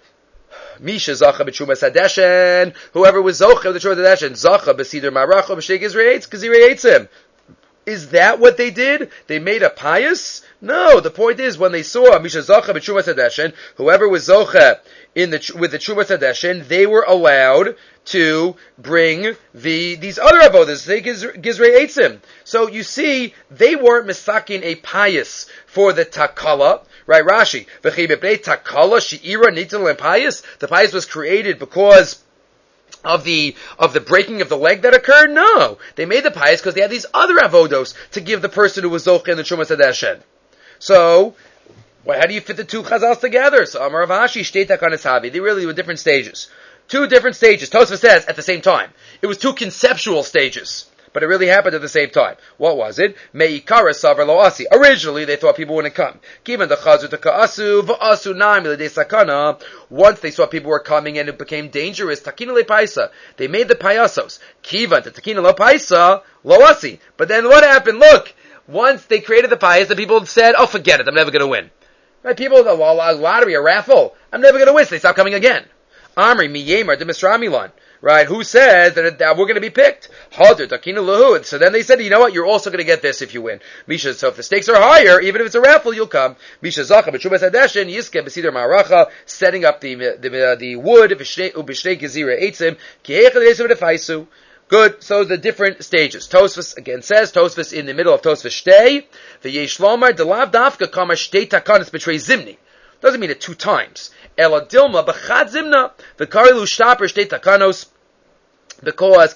Misha zacha b'trumas hadeshen. Whoever was zocha with the trumas hadeshen, zacha b'sidur maracha b'sheik gizrei eitzim. Is that what they did? They made a pious? No, the point is when they saw Misha zacha b'trumas hadeshen, whoever was zocha with the Trumas Hadeshen, they were allowed to bring these other avodas, Gizrei Eitzim. So you see, they weren't misakin a pious for the takala, right? Rashi, takala she'ira nitzal pious. The pious was created because of the breaking of the leg that occurred. No, they made the pious because they had these other avodos to give the person who was zocha in the Trumas Hadeshen. So, well, how do you fit the two chazals together? So Amar Rav Ashi, Shtei Takanas Havi. They really were different stages. Two different stages. Tosfos says at the same time. It was two conceptual stages, but it really happened at the same time. What was it? Me'ikara savar lo asi. Originally, they thought people wouldn't come. Given the chazu to ka'asu, v'asu na'am l'dei sakana. Once they saw people were coming and it became dangerous, takina le paisa. They made the payasos. Kivan to takina lo paisa, lo asi. But then what happened? Look, once they created the payas, the people said, oh, forget it, I'm never going to win. Right? People, a lottery, a raffle, I'm never going to win, so they stop coming again. Amri, Miyemar, de Misramilan. Right? Who says that we're going to be picked? Hadur, Takina Lahud. So then they said, you know what? You're also going to get this if you win. Misha, so if the stakes are higher, even if it's a raffle, you'll come. Misha Zacha, B'Shubas Hadeshen, Yiske, B'Sidr Maracha, setting up the wood, Ubishtei Gezira Eitzim, Ki'echad Eitzim Defaisu. Good. So the different stages. Tosfos again says, Tosfos in the middle of Tosfos Shtei, the Yesh Lomar, Delav Dafka, Kama Shtei Takanas betray Zimni. Doesn't mean it 2 times. Ela Dilma, B'chad Zimna, the Karilu Shtaper Shtei Takanos, because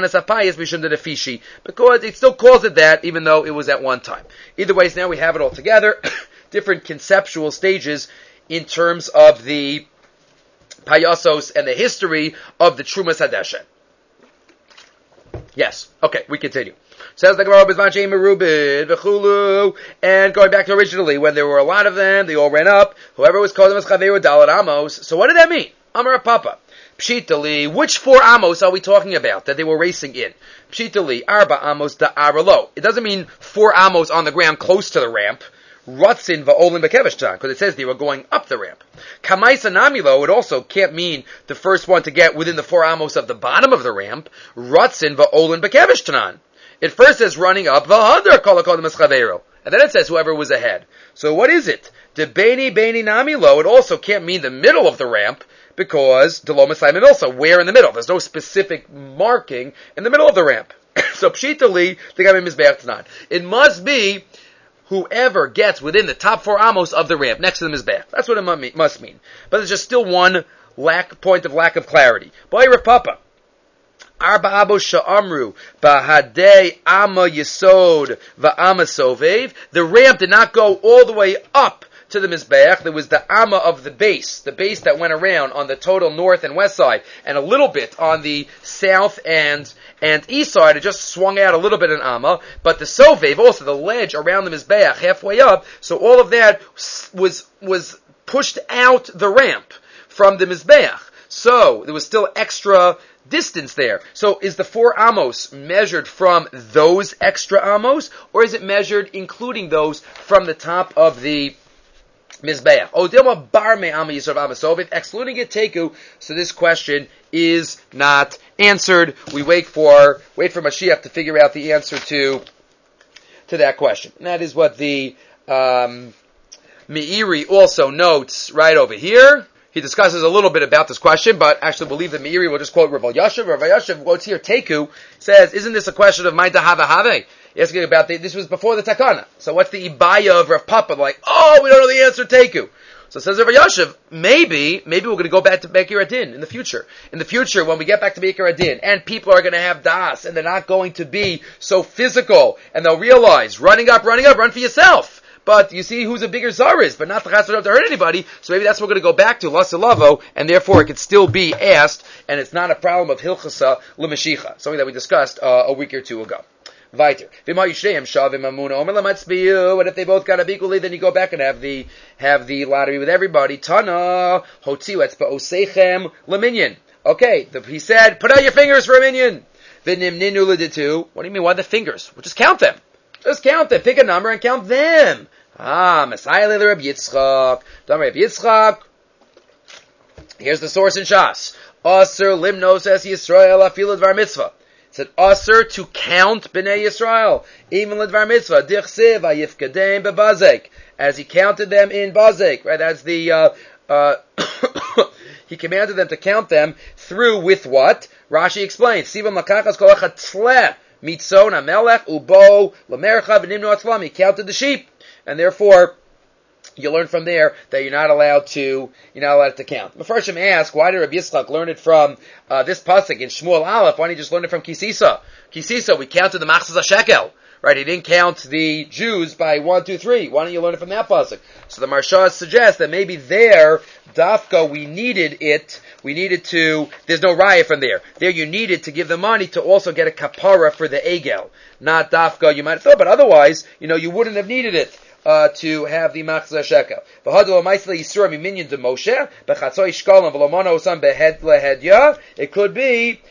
because it still calls it that, even though it was at one time. Either way, now we have it all together. Different conceptual stages in terms of the Payasos and the history of the Trumas Hadeshen. Yes. Okay, we continue. Says the Gemara, and going back to originally, when there were a lot of them, they all ran up. Whoever was called them as Chaveru Dalat Amos. So what did that mean? Amar Papa. Pshitali, which 4 amos are we talking about that they were racing in? Pshitali, Arba amos da Aralo. It doesn't mean 4 amos on the ground close to the ramp. Ratzin va'olin bekeveshtan, because it says they were going up the ramp. Kamaisa namilo, it also can't mean the first one to get within the 4 amos of the bottom of the ramp. Ratzin va'olin bekeveshtan. It first says running up, v'hadar kolakodim eschavero. And then it says whoever was ahead. So what is it? De beni namilo, it also can't mean the middle of the ramp, because Deloma Simon also, where in the middle? There's no specific marking in the middle of the ramp. So Pshitali, the guy Mizbeach Tanan. It must be whoever gets within the top 4 amos of the ramp, next to the Mizbeach. That's what it must mean. But there's just still one point of lack of clarity. Boy Rav Papa. Arba Abos Sha'amru, Bahadei Ama Yesod, Va'ama Sovev. The ramp did not go all the way up to the Mizbeach. There was the Amma of the base that went around on the total north and west side, and a little bit on the south and east side. It just swung out a little bit in Amma, but the Sovev, also the ledge around the Mizbeach, halfway up, so all of that was pushed out the ramp from the Mizbeach. So there was still extra distance there. So is the 4 amos measured from those extra amos, or is it measured including those from the top of the Mizbeach? Odilma bar me ama yisrav amasovit, excluding it teku. So this question is not answered. We wait for Mashiach to figure out the answer to that question. And that is what the Meiri also notes right over here. He discusses a little bit about this question, but actually believe that Meiri will just quote Rav Yashiv. Rav Yashiv quotes here, Teku, says, isn't this a question of my dahava have? Asking about this was before the takana. So what's the ibaya of Rav Papa? Like, we don't know the answer, Teku. So says Rav Yashiv, maybe we're going to go back to Be'er Adin in the future. In the future, when we get back to Be'er Adin, and people are going to have das, and they're not going to be so physical, and they'll realize, run for yourself. But you see who's a bigger Zaris, but not the Chassidot to hurt anybody, so maybe that's what we're going to go back to, Lasilavo, and therefore it could still be asked, and it's not a problem of Hilchasa L'Mashicha, something that we discussed a week or 2 ago. Weiter. And if they both got up equally, then you go back and have the lottery with everybody. Tana, Hotziu Etzba Oseichem L'Minyan. Okay, he said, put out your fingers for a minyan. V'nimninu l'ditu. What do you mean, why the fingers? Well, just count them. Just count them. Pick a number and count them. Messiah le Rabbi Yitzchak. Dam Rabbi Yitzchak. Here's the source in Shas. Aser limnos es Yisrael afilu dvar mitzvah. It said aser to count b'nei Yisrael, even l'dvar mitzvah. Dichsev ayifkadeim bebazek, as he counted them in bazek. Right, that's the he commanded them to count them through with what? Rashi explains. Sivam lakachas kol echad tzleh. Mitzon Amelech Ubo Lamercha V'Nimnu Atzlam. He counted the sheep, and therefore you learn from there that you're not allowed to count. Mefarshim ask, why did Rabbi Yitzchak learn it from this pasuk in Shmuel Aleph? Why didn't he just learn it from Kisisa? Kisisa, we counted the Machzas HaShekel. Right, he didn't count the Jews by 1, 2, 3. Why don't you learn it from that pasuk? So the Marsha suggests that maybe there, Dafka, there's no raya from there. There you needed to give the money to also get a kapara for the egel. Not Dafka, you might have thought, but otherwise, you wouldn't have needed it. To have the machzah shekel. It could be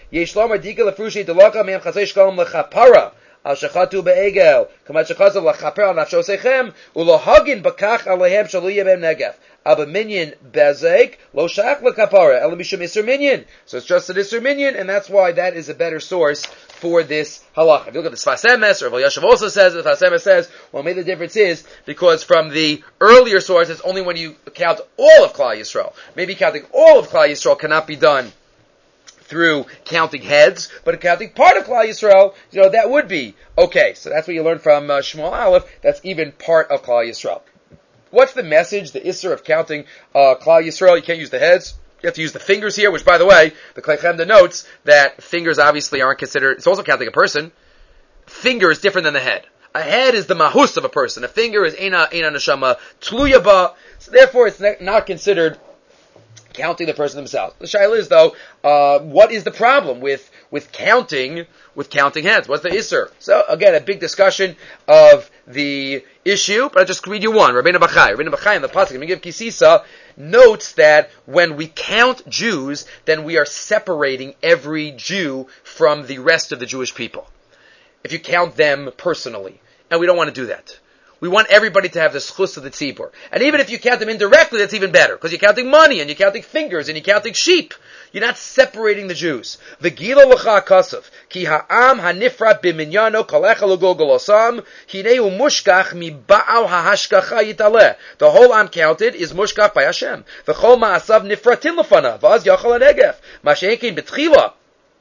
al shachatu be'egel kamat shachazav lachaper al nafsho seichem ulohagin bakach alehem shalu yebem negef aber minyan bezek lo shach lekapara el mishum isur minyan. So it's just an isur minyan, and that's why that is a better source for this halacha. If you look at the Sfas Emes, or Rav Yashiv also says, the Sfas Emes says, well, maybe the difference is because from the earlier sources, only when you count all of Klal Yisrael. Maybe counting all of Klal Yisrael cannot be done through counting heads, but counting part of Klal Yisrael, that would be okay. So that's what you learn from Shmuel Aleph. That's even part of Klal Yisrael. What's the message, the Isser of counting Klal Yisrael? You can't use the heads. You have to use the fingers here, which, by the way, the Klei Chemda notes that fingers obviously aren't considered, it's also counting a person. Finger is different than the head. A head is the mahus of a person. A finger is eina neshama tluya ba. So therefore, it's not considered counting the person themselves. The shaila is, though, what is the problem with counting heads? What's the Isser? So, again, a big discussion of the issue, but I'll just read you one. Rabbeinu Bachai in the Pasuk, Megiv Kisisa, notes that when we count Jews, then we are separating every Jew from the rest of the Jewish people. If you count them personally. And we don't want to do that. We want everybody to have the schus of the tzibur. And even if you count them indirectly, that's even better. Because you're counting money, and you're counting fingers, and you're counting sheep. You're not separating the Jews. V'gila l'cha kasav. Ki ha'am ha'nifrat b'minyano kalecha l'golgolosam. Hineu mushkach mi ba'al ha'hashkacha yitaleh. The whole am counted is mushkach by Hashem. V'chol ma'asav nifratin l'fanav. V'az yachal ha'negef. Ma she'ekin b'tchila.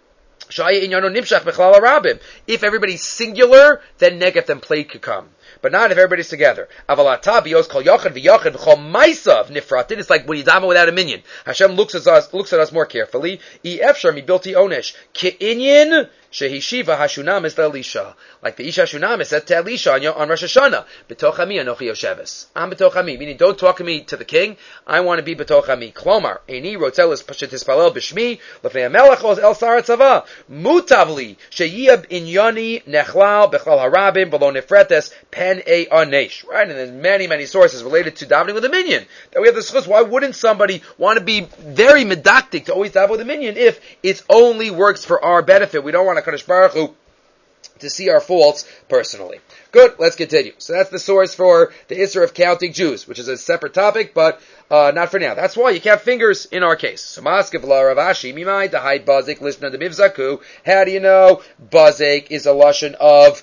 If everybody's singular, then negef, then plague could come. But not if everybody's together. It's like when you daven without a minyan. Hashem looks at us more carefully. Like the Isha Shunam said to Elisha on Rosh Hashanah, B'toch ami anochi yosheves. I'm b'toch ami, meaning don't talk to me to the king. I want to be b'toch ami. Klomar, Eini rotzelis shetispalel b'shmi, l'fnei hamelech el sar tzava. Mutavli, sheyiyab inyani nechlal b'chlal harabim b'lo nefretes pen e anesh. Right, and there's many sources related to davening with a minyan. That we have this chus. Why wouldn't somebody want to be very medactic to always daven with a minyan if it only works for our benefit? We don't want HaKadosh Baruch Hu to see our faults personally. Good, let's continue. So that's the source for the Isser of counting Jews, which is a separate topic, but not for now. That's why you count fingers in our case. So Maskiv la Ravashi mimai dahai bazik lishna de mivzaku. How do you know bazik is a lashon of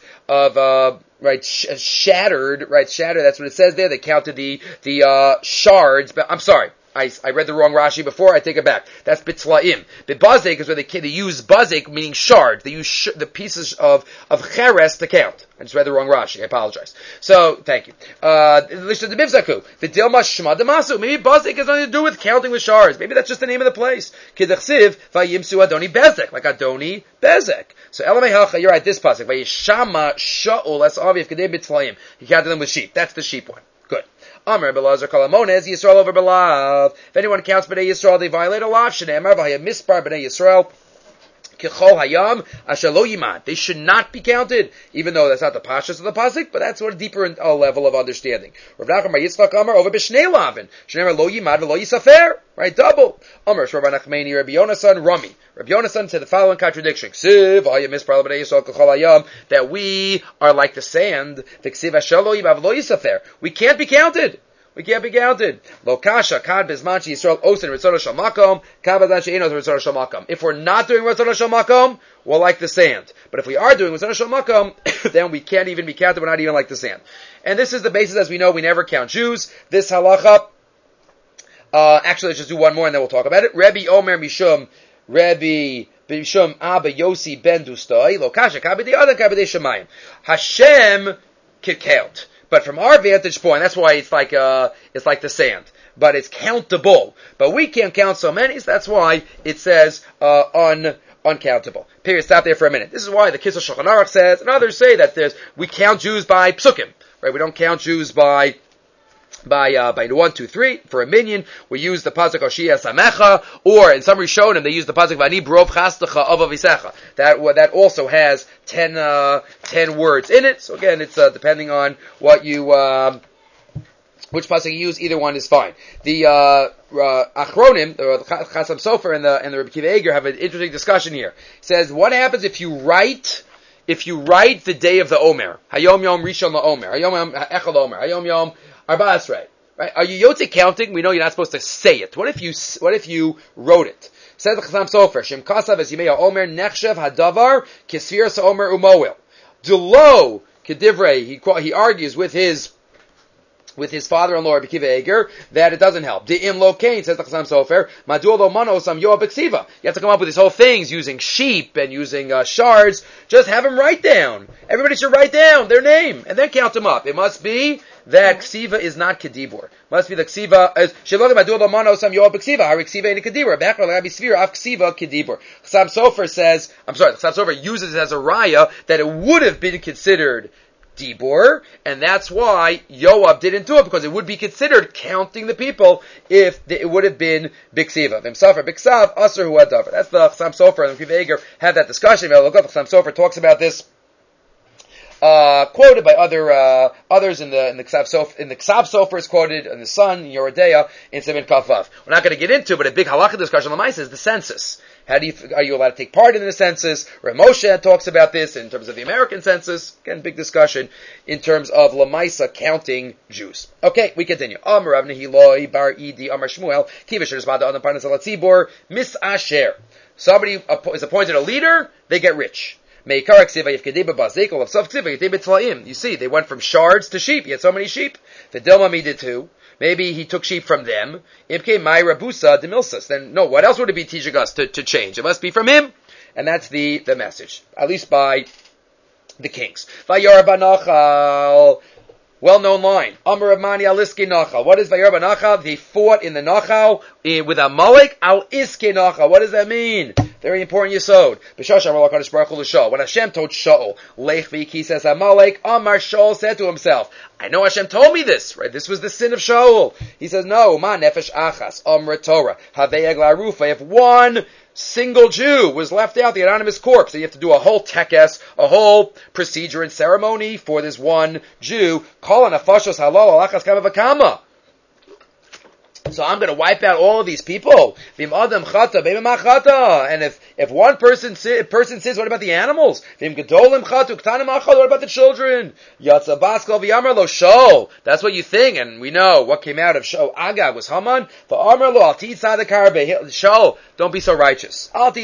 shattered? Right, shattered. That's what it says there. They counted the shards. But I'm sorry. I read the wrong Rashi before, I take it back. That's bitzlaim. The bazik is where they use bazik, meaning shards. They use the pieces of cheres to count. I just read the wrong Rashi, I apologize. So, thank you. Lishna de mivzaku. The dilma shma demasu. Maybe bazik has nothing to do with counting the shards. Maybe that's just the name of the place. Kidachsiv, vayimsu adoni bezek. Like adoni bezek. So, elamei hacha, you're right, this pasuk. Vayishama sha'ul, that's obvious, kedei bitzlaim. He counted them with sheep. That's the sheep one. Good. Amar Belazar Kalamonez Yisrael over Belav. If anyone counts Bnei Yisrael, they violate a law. Shneimar v'haya mispar Bnei Yisrael. Kichol hayam ashalo yimad. They should not be counted, even though that's not the pashas of the pasuk, but that's sort of deeper level of understanding. Rav Nachman Bar Yitzchak Amar over b'shnei lavin. Shneimar lo yimad v'lo yisafer. Right, double. Amar Shrav Nachmani Rabbi Yonasan Rami. Rabbi Yonasan said the following contradiction: Ksiv hayam mispar Bnei Yisrael kichol hayam, that we are like the sand. The ksiv ashalo yimad v'lo yisafer. We can't be counted. We can't be counted. Lo kasha kad bizman Yisrael osin ritzon shel makom kavadan she'enos ritzon shel makom. If we're not doing ritzon shel makom, we're like the sand. But if we are doing ritzon shel makom, then we can't even be counted. We're not even like the sand. And this is the basis, as we know, we never count Jews. This halacha. Actually, let's just do one more, and then we'll talk about it. Rabbi Omer Mishum Abba Yosi Ben Dustoi Lo kasha kabedei adam kabedei shemayim. Hashem can count. But from our vantage point, that's why it's like the sand. But it's countable. But we can't count so many, so that's why it says uncountable. Period. Stop there for a minute. This is why the Kisah Shulchan Aruch says, and others say that we count Jews by psukim. Right? We don't count Jews by 1, 2, 3 for a minyan. We use the pasuk Hoshea Samecha, or in some Rishonim they use the pasuk Vani Brov Chastecha of Avisecha. That also has 10 words in it. So again, it's depending on what you which pasuk you use. Either one is fine. The Achronim, the Chasam Sofer and the Rebbe Kiva Eger have an interesting discussion here. It says, what happens if you write the day of the Omer? Hayom Yom Rishon LaOmer. Hayom Yom Echel Omer. Hayom Yom Arba Esrei. Right? Are you yotze counting? We know you're not supposed to say it. What if you wrote it? Says the Chasam Sofer, Shem Kasav as Yimei Omer Nechshev Hadavar Kisfir Omer Umoel. Delo Kedivrei. He argues with his with his father-in-law Rabbi Kiva Eger, that it doesn't help. The Imlo Kain says the Chassam Sofer, Madul lo mano sam yoa b'ksiva. You have to come up with these whole things using sheep and using shards. Just have them write down. Everybody should write down their name and then count them up. It must be that ksiva is not kedibur. Must be the ksiva. Shalom Madul lo mano sam yoa b'ksiva. Hari ksiva in kedibur. Bechor l'Rabbi Sfira af ksiva kedibur. Chassam Sofer says, the Chassam Sofer uses it as a raya that it would have been considered Dibur, and that's why Yoav didn't do it, because it would be considered counting the people if it would have been Biksiva. V'msafer Biksav, Aser Hu Adavar. That's the Chassam Sofer, and Kiva Eger had that discussion. Chassam Sofer talks about this, quoted by others in the Ksav Sofer. In the Ksav Sofer is quoted in the Sun, in Yoredeya, in Siman Kafvav. We're not going to get into, but a big halacha discussion on the Maisa is the census. Are you allowed to take part in the census? Moshe talks about this in terms of the American census. Again, big discussion in terms of Lamaisa counting Jews. Okay, we continue. Amar Rav Nehiloi bar Idi Amar Shmuel Kivisher Zbada on the Parnas Alatzibor Mis Asher. Somebody is appointed a leader, they get rich. You see, they went from shards to sheep. He had so many sheep. The Dilmami did too. Maybe he took sheep from them. Ibke Myra Busa de Milsas. Then no, what else would it be teaching us to change? It must be from him. And that's the message. At least by the kings. Vayar well-known line. Amar Ramani al Iske Nachal. What is Vayar Nachal? They fought in the Nachal with Amalek al Iske Nachal. What does that mean? Very important yesod. When Hashem told Shaul, Lech v'iki says Amalek, Amar Shaul said to himself, I know Hashem told me this, right? This was the sin of Shaul. He says, no, ma nefesh achas, Amra Torah, havei egla. If one single Jew was left out, the anonymous corpse, so you have to do a whole tekes, a whole procedure and ceremony for this one Jew. Kol nefashos halal alachas kama v'kama. So I'm going to wipe out all of these people. And if one person sins, what about the animals? What about the children? That's what you think, and we know what came out of Shaul. Agag was Haman. Shaul, don't be so righteous. And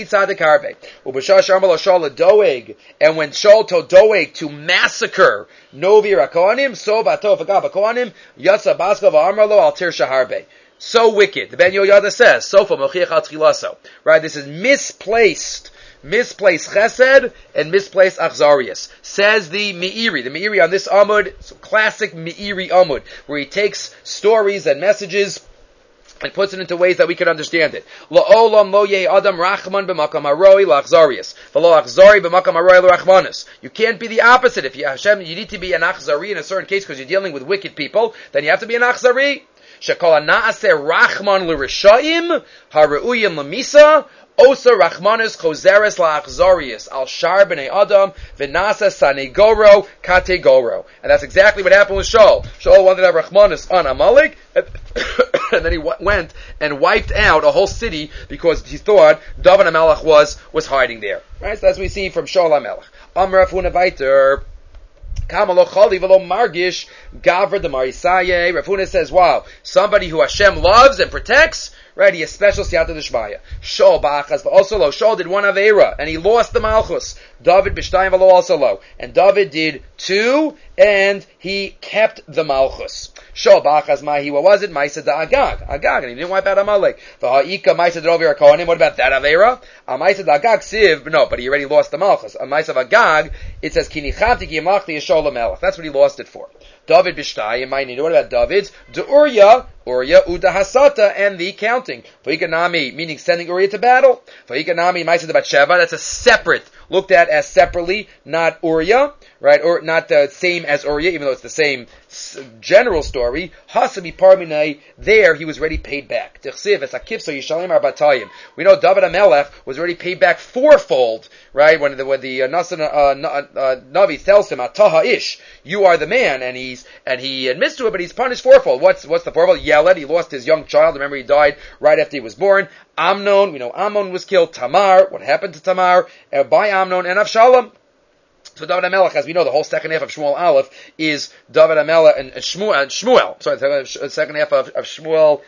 when Shaul told Doeg to massacre Novi Rakonim, so Batov Agabakonim, Yatsa Baskov Amarlo Altir Shaharbe. So wicked. The Ben Yoyada says, Sofa Mochiach al Tchilaso. Right, this is misplaced chesed and misplaced achzarius. Says the Meiri. The Meiri on this Amud, classic Meiri Amud, where he takes stories and messages and puts it into ways that we can understand it. La'olam lo ye adam rachman b'makam haroi la'achzarius. V'lo achzari b'makam haroi la'rachmanis. You can't be the opposite. If you need to be an achzari in a certain case because you're dealing with wicked people, then you have to be an achzari. Shekol na'aseh rachman l'rishayim ha'reuyim l'misa osa rachmanis chozeres la'achzarius al shar b'nei adam v'nasa sanegoro kategoro. And that's exactly what happened with Shaul. Shaul wanted to have rachmanis on Amalek, and then he went and wiped out a whole city because he thought David HaMelech was hiding there. Right? So that's what we see from Shaul HaMelech. Amar Rafuna Vaiter. Margish Gavra the Marisaye. Rafuna says, wow, somebody who Hashem loves and protects, right? He has special siyata d'shmaya. Shaul ba'achas, but also lo. Shaul did one aveira, and he lost the malchus. David b'shtayim v'lo also lo. And David did two, and he kept the malchus. Shaul ba'achas mahi, what was it? Maisa da Agag. Agag, and he didn't wipe out Amalek. V'ha'ika Maisa da Rovir HaKohanim, what about that aveira? Maisa da Agag siv, no, but he already lost the malchus. Maisa of Agag, it says, Kinichamti ki yamachti yeshol l'melech. That's what he lost it for. David b'shtayim, what about David's? De Uriah uda hasata, and the counting. V'hikanami, meaning sending Uriah to battle. V'hikanami Maisa da Batsheva, that's a separate, looked at as separately, not Uriah, right, or not the same as Uriah, even though it's the same general story. Hasabi parminai, there he was already paid back. We know David HaMelech was already paid back fourfold, right, when the Navi tells him, Ataha ish, you are the man, and he admits to it, but he's punished fourfold. What's the fourfold? Yeled, he lost his young child, remember he died right after he was born. Amnon, we know Amnon was killed. Tamar, what happened to Tamar? By Amnon and Avshalom. So David HaMelech, as we know, the whole second half of Shmuel Aleph is David HaMelech and Shmuel. Sorry, the second half of Shmuel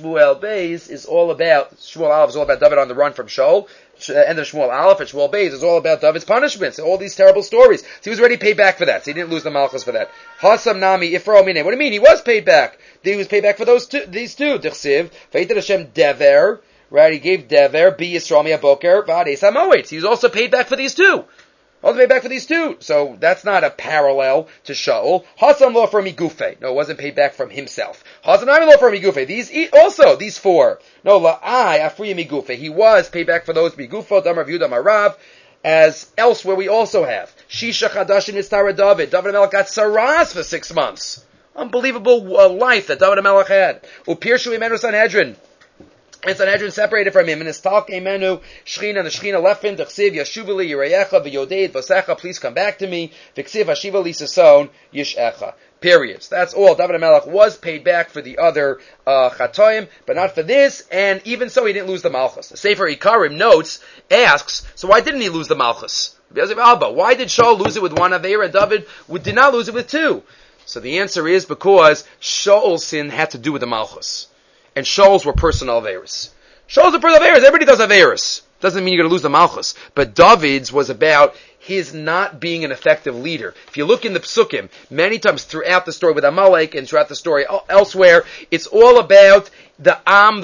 Beis is all about, Shmuel Aleph is all about David on the run from Shaul. End of Shmuel Aleph and Shmuel Beis is all about David's punishments, all these terrible stories. So he was already paid back for that, so he didn't lose the Malchus for that. Hasam Nami Ifro Mine. What do you mean? He was paid back. He was paid back for these two. Dichsiv, Veited Hashem Dever, right? He gave Dever, Bi Yisrael Mi'aboker, V'Ades HaMoetz. He was also paid back for these two. All the way back for these two. So that's not a parallel to Shaul. Hasam lo for migufe. No, it wasn't paid back from himself. Hasam nami lo for migufe. These four. No, la'ai afriya migufe. He was paid back for those migufo, damar v'yu, damar rav, as elsewhere we also have. Shisha chadashim nistara David. David HaMelech got saras for 6 months. Unbelievable life that David HaMelech had. Upirshu imenu Sanhedrin. And Sanhedrin separated from him, and his talk Emenu Shechina, and the Shechina left him. D'chsiv Yashuvali Yireyecha v'Yodeid Vasecha. Please come back to me. V'ksiv Hashivali Sason Yishecha. Periods. That's all. David HaMelech was paid back for the other chatoim, but not for this. And even so, he didn't lose the Malchus. The Sefer Ikarim asks, so why didn't he lose the Malchus? Why did Shaul lose it with one Aveira and David did not lose it with two? So the answer is because Shaul's sin had to do with the Malchus. And Shaul's were personal Averis. Shaul's were personal Averis. Everybody does Averis. Doesn't mean you're going to lose the Malchus. But David's was about his not being an effective leader. If you look in the Psukim, many times throughout the story with Amalek and throughout the story elsewhere, it's all about the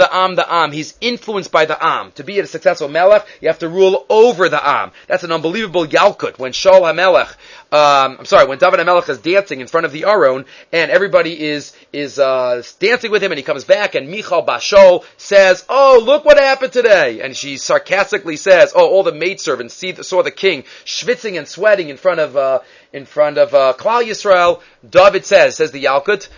Am. He's influenced by the Am. To be a successful Melech, you have to rule over the Am. That's an unbelievable Yalkut. When Shaul HaMelech, when David HaMelech is dancing in front of the Aron, and everybody is dancing with him, and he comes back, and Michal Bashol says, "Oh, look what happened today!" And she sarcastically says, "Oh, all the maidservants saw the king schwitzing and sweating in front of Klal Yisrael." David says the Yalkut,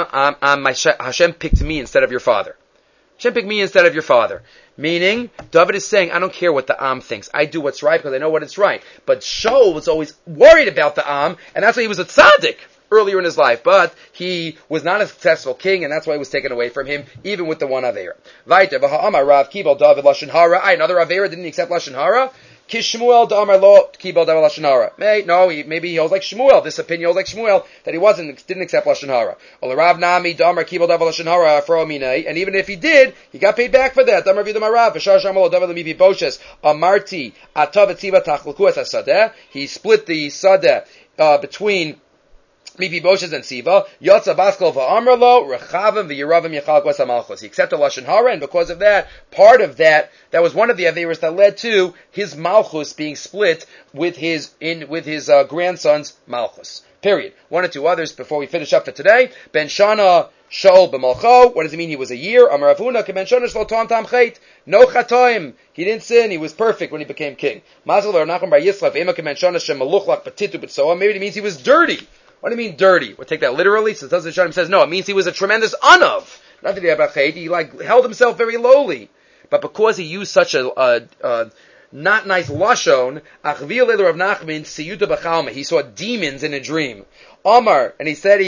Hashem picked me instead of your father. Hashem picked me instead of your father. Meaning, David is saying, I don't care what the Am thinks. I do what's right because I know what it's right. But Shaul was always worried about the Am, and that's why he was a tzaddik earlier in his life. But he was not a successful king, and that's why it was taken away from him, even with the one Aveira. Vaiter, v'ha'amar Rav Kibal David Lashon Hara. Another Aveira didn't accept Lashon Hara. Kishmuel Damar Lo Kibal David Lashon Hara. Maybe he holds like Shmuel. This opinion holds like Shmuel that he didn't accept Lashon Hara. Or Rav Nami Damar Kibal David Lashon Hara Afro Minei. And even if he did, he got paid back for that. Damar Vidamar Rav V'Shar Shamal David Lemipi Boshes Amarti Atav Etziva Tachlku Es Hasadeh. He split the Sadeh between Mipi Boshes and Siva, Yotza Baskal va'amrlo, Rechavim v'Yeravim Yechal Kwas HaMalchus. He accepted Lashon Hara, and because of that, part of that was one of the Averis that led to his Malchus being split with his grandson's Malchus. Period. One or two others before we finish up for today. Ben Shana Shaul b'Malcho. What does it mean? He was a year. Amar Avuna ke Ben Shana Shlo Tam Tam Chet. No chatoim. He didn't sin. He was perfect when he became king. Mazal v'Ranachim Bar Yislaf Ema ke Ben Shana Shem Maluch Lach Patitu B'Tzoa. Maybe it means he was dirty. What do you mean dirty? We'll take that literally. So Tazan Shalom says no. It means he was a tremendous anav. Not that he had chet. He held himself very lowly, but because he used such a not nice lashon, he saw demons in a dream. Omar, and he said,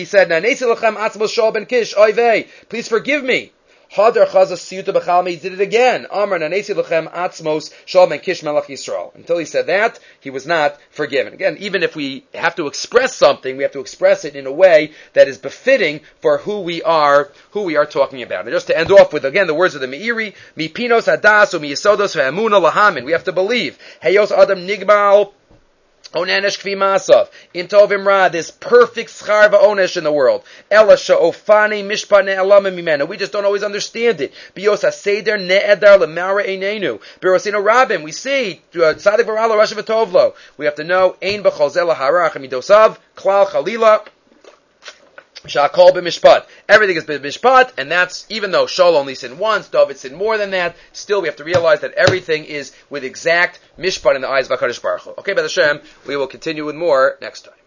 please forgive me. Hadar Chazas Siyuta B'Chalme, he did it again. Amar Nanesi Lechem Atzmos Shal Ben Kish Melech Yisrael. Until he said that, he was not forgiven. Again, even if we have to express something, we have to express it in a way that is befitting for who we are talking about. And just to end off with, again, the words of the Meiri, Mi Pinos Hadas, Mi Yisodos Ve'emuna Lahamin. We have to believe. Heyos Adam Nigmal, Onenesh kvi masav. In Tovim Ra, there's perfect schar v'onesh in the world. Ela she'ofani mishpat ne'alama mimena. We just don't always understand it. Bios ha-seder ne'edar l'mara einenu. Birosino Rabim, we see, tzadik v'ralo, rasha v'tovlo. We have to know, ein b'chol zeh l'harach hamidosav, klal chalila, Shakol b'mishpat. Everything is b'mishpat, and that's, even though Shaul only sinned once, David sinned more than that, still we have to realize that everything is with exact mishpat in the eyes of HaKadosh Baruch Hu. Okay, B'ez Hashem, we will continue with more next time.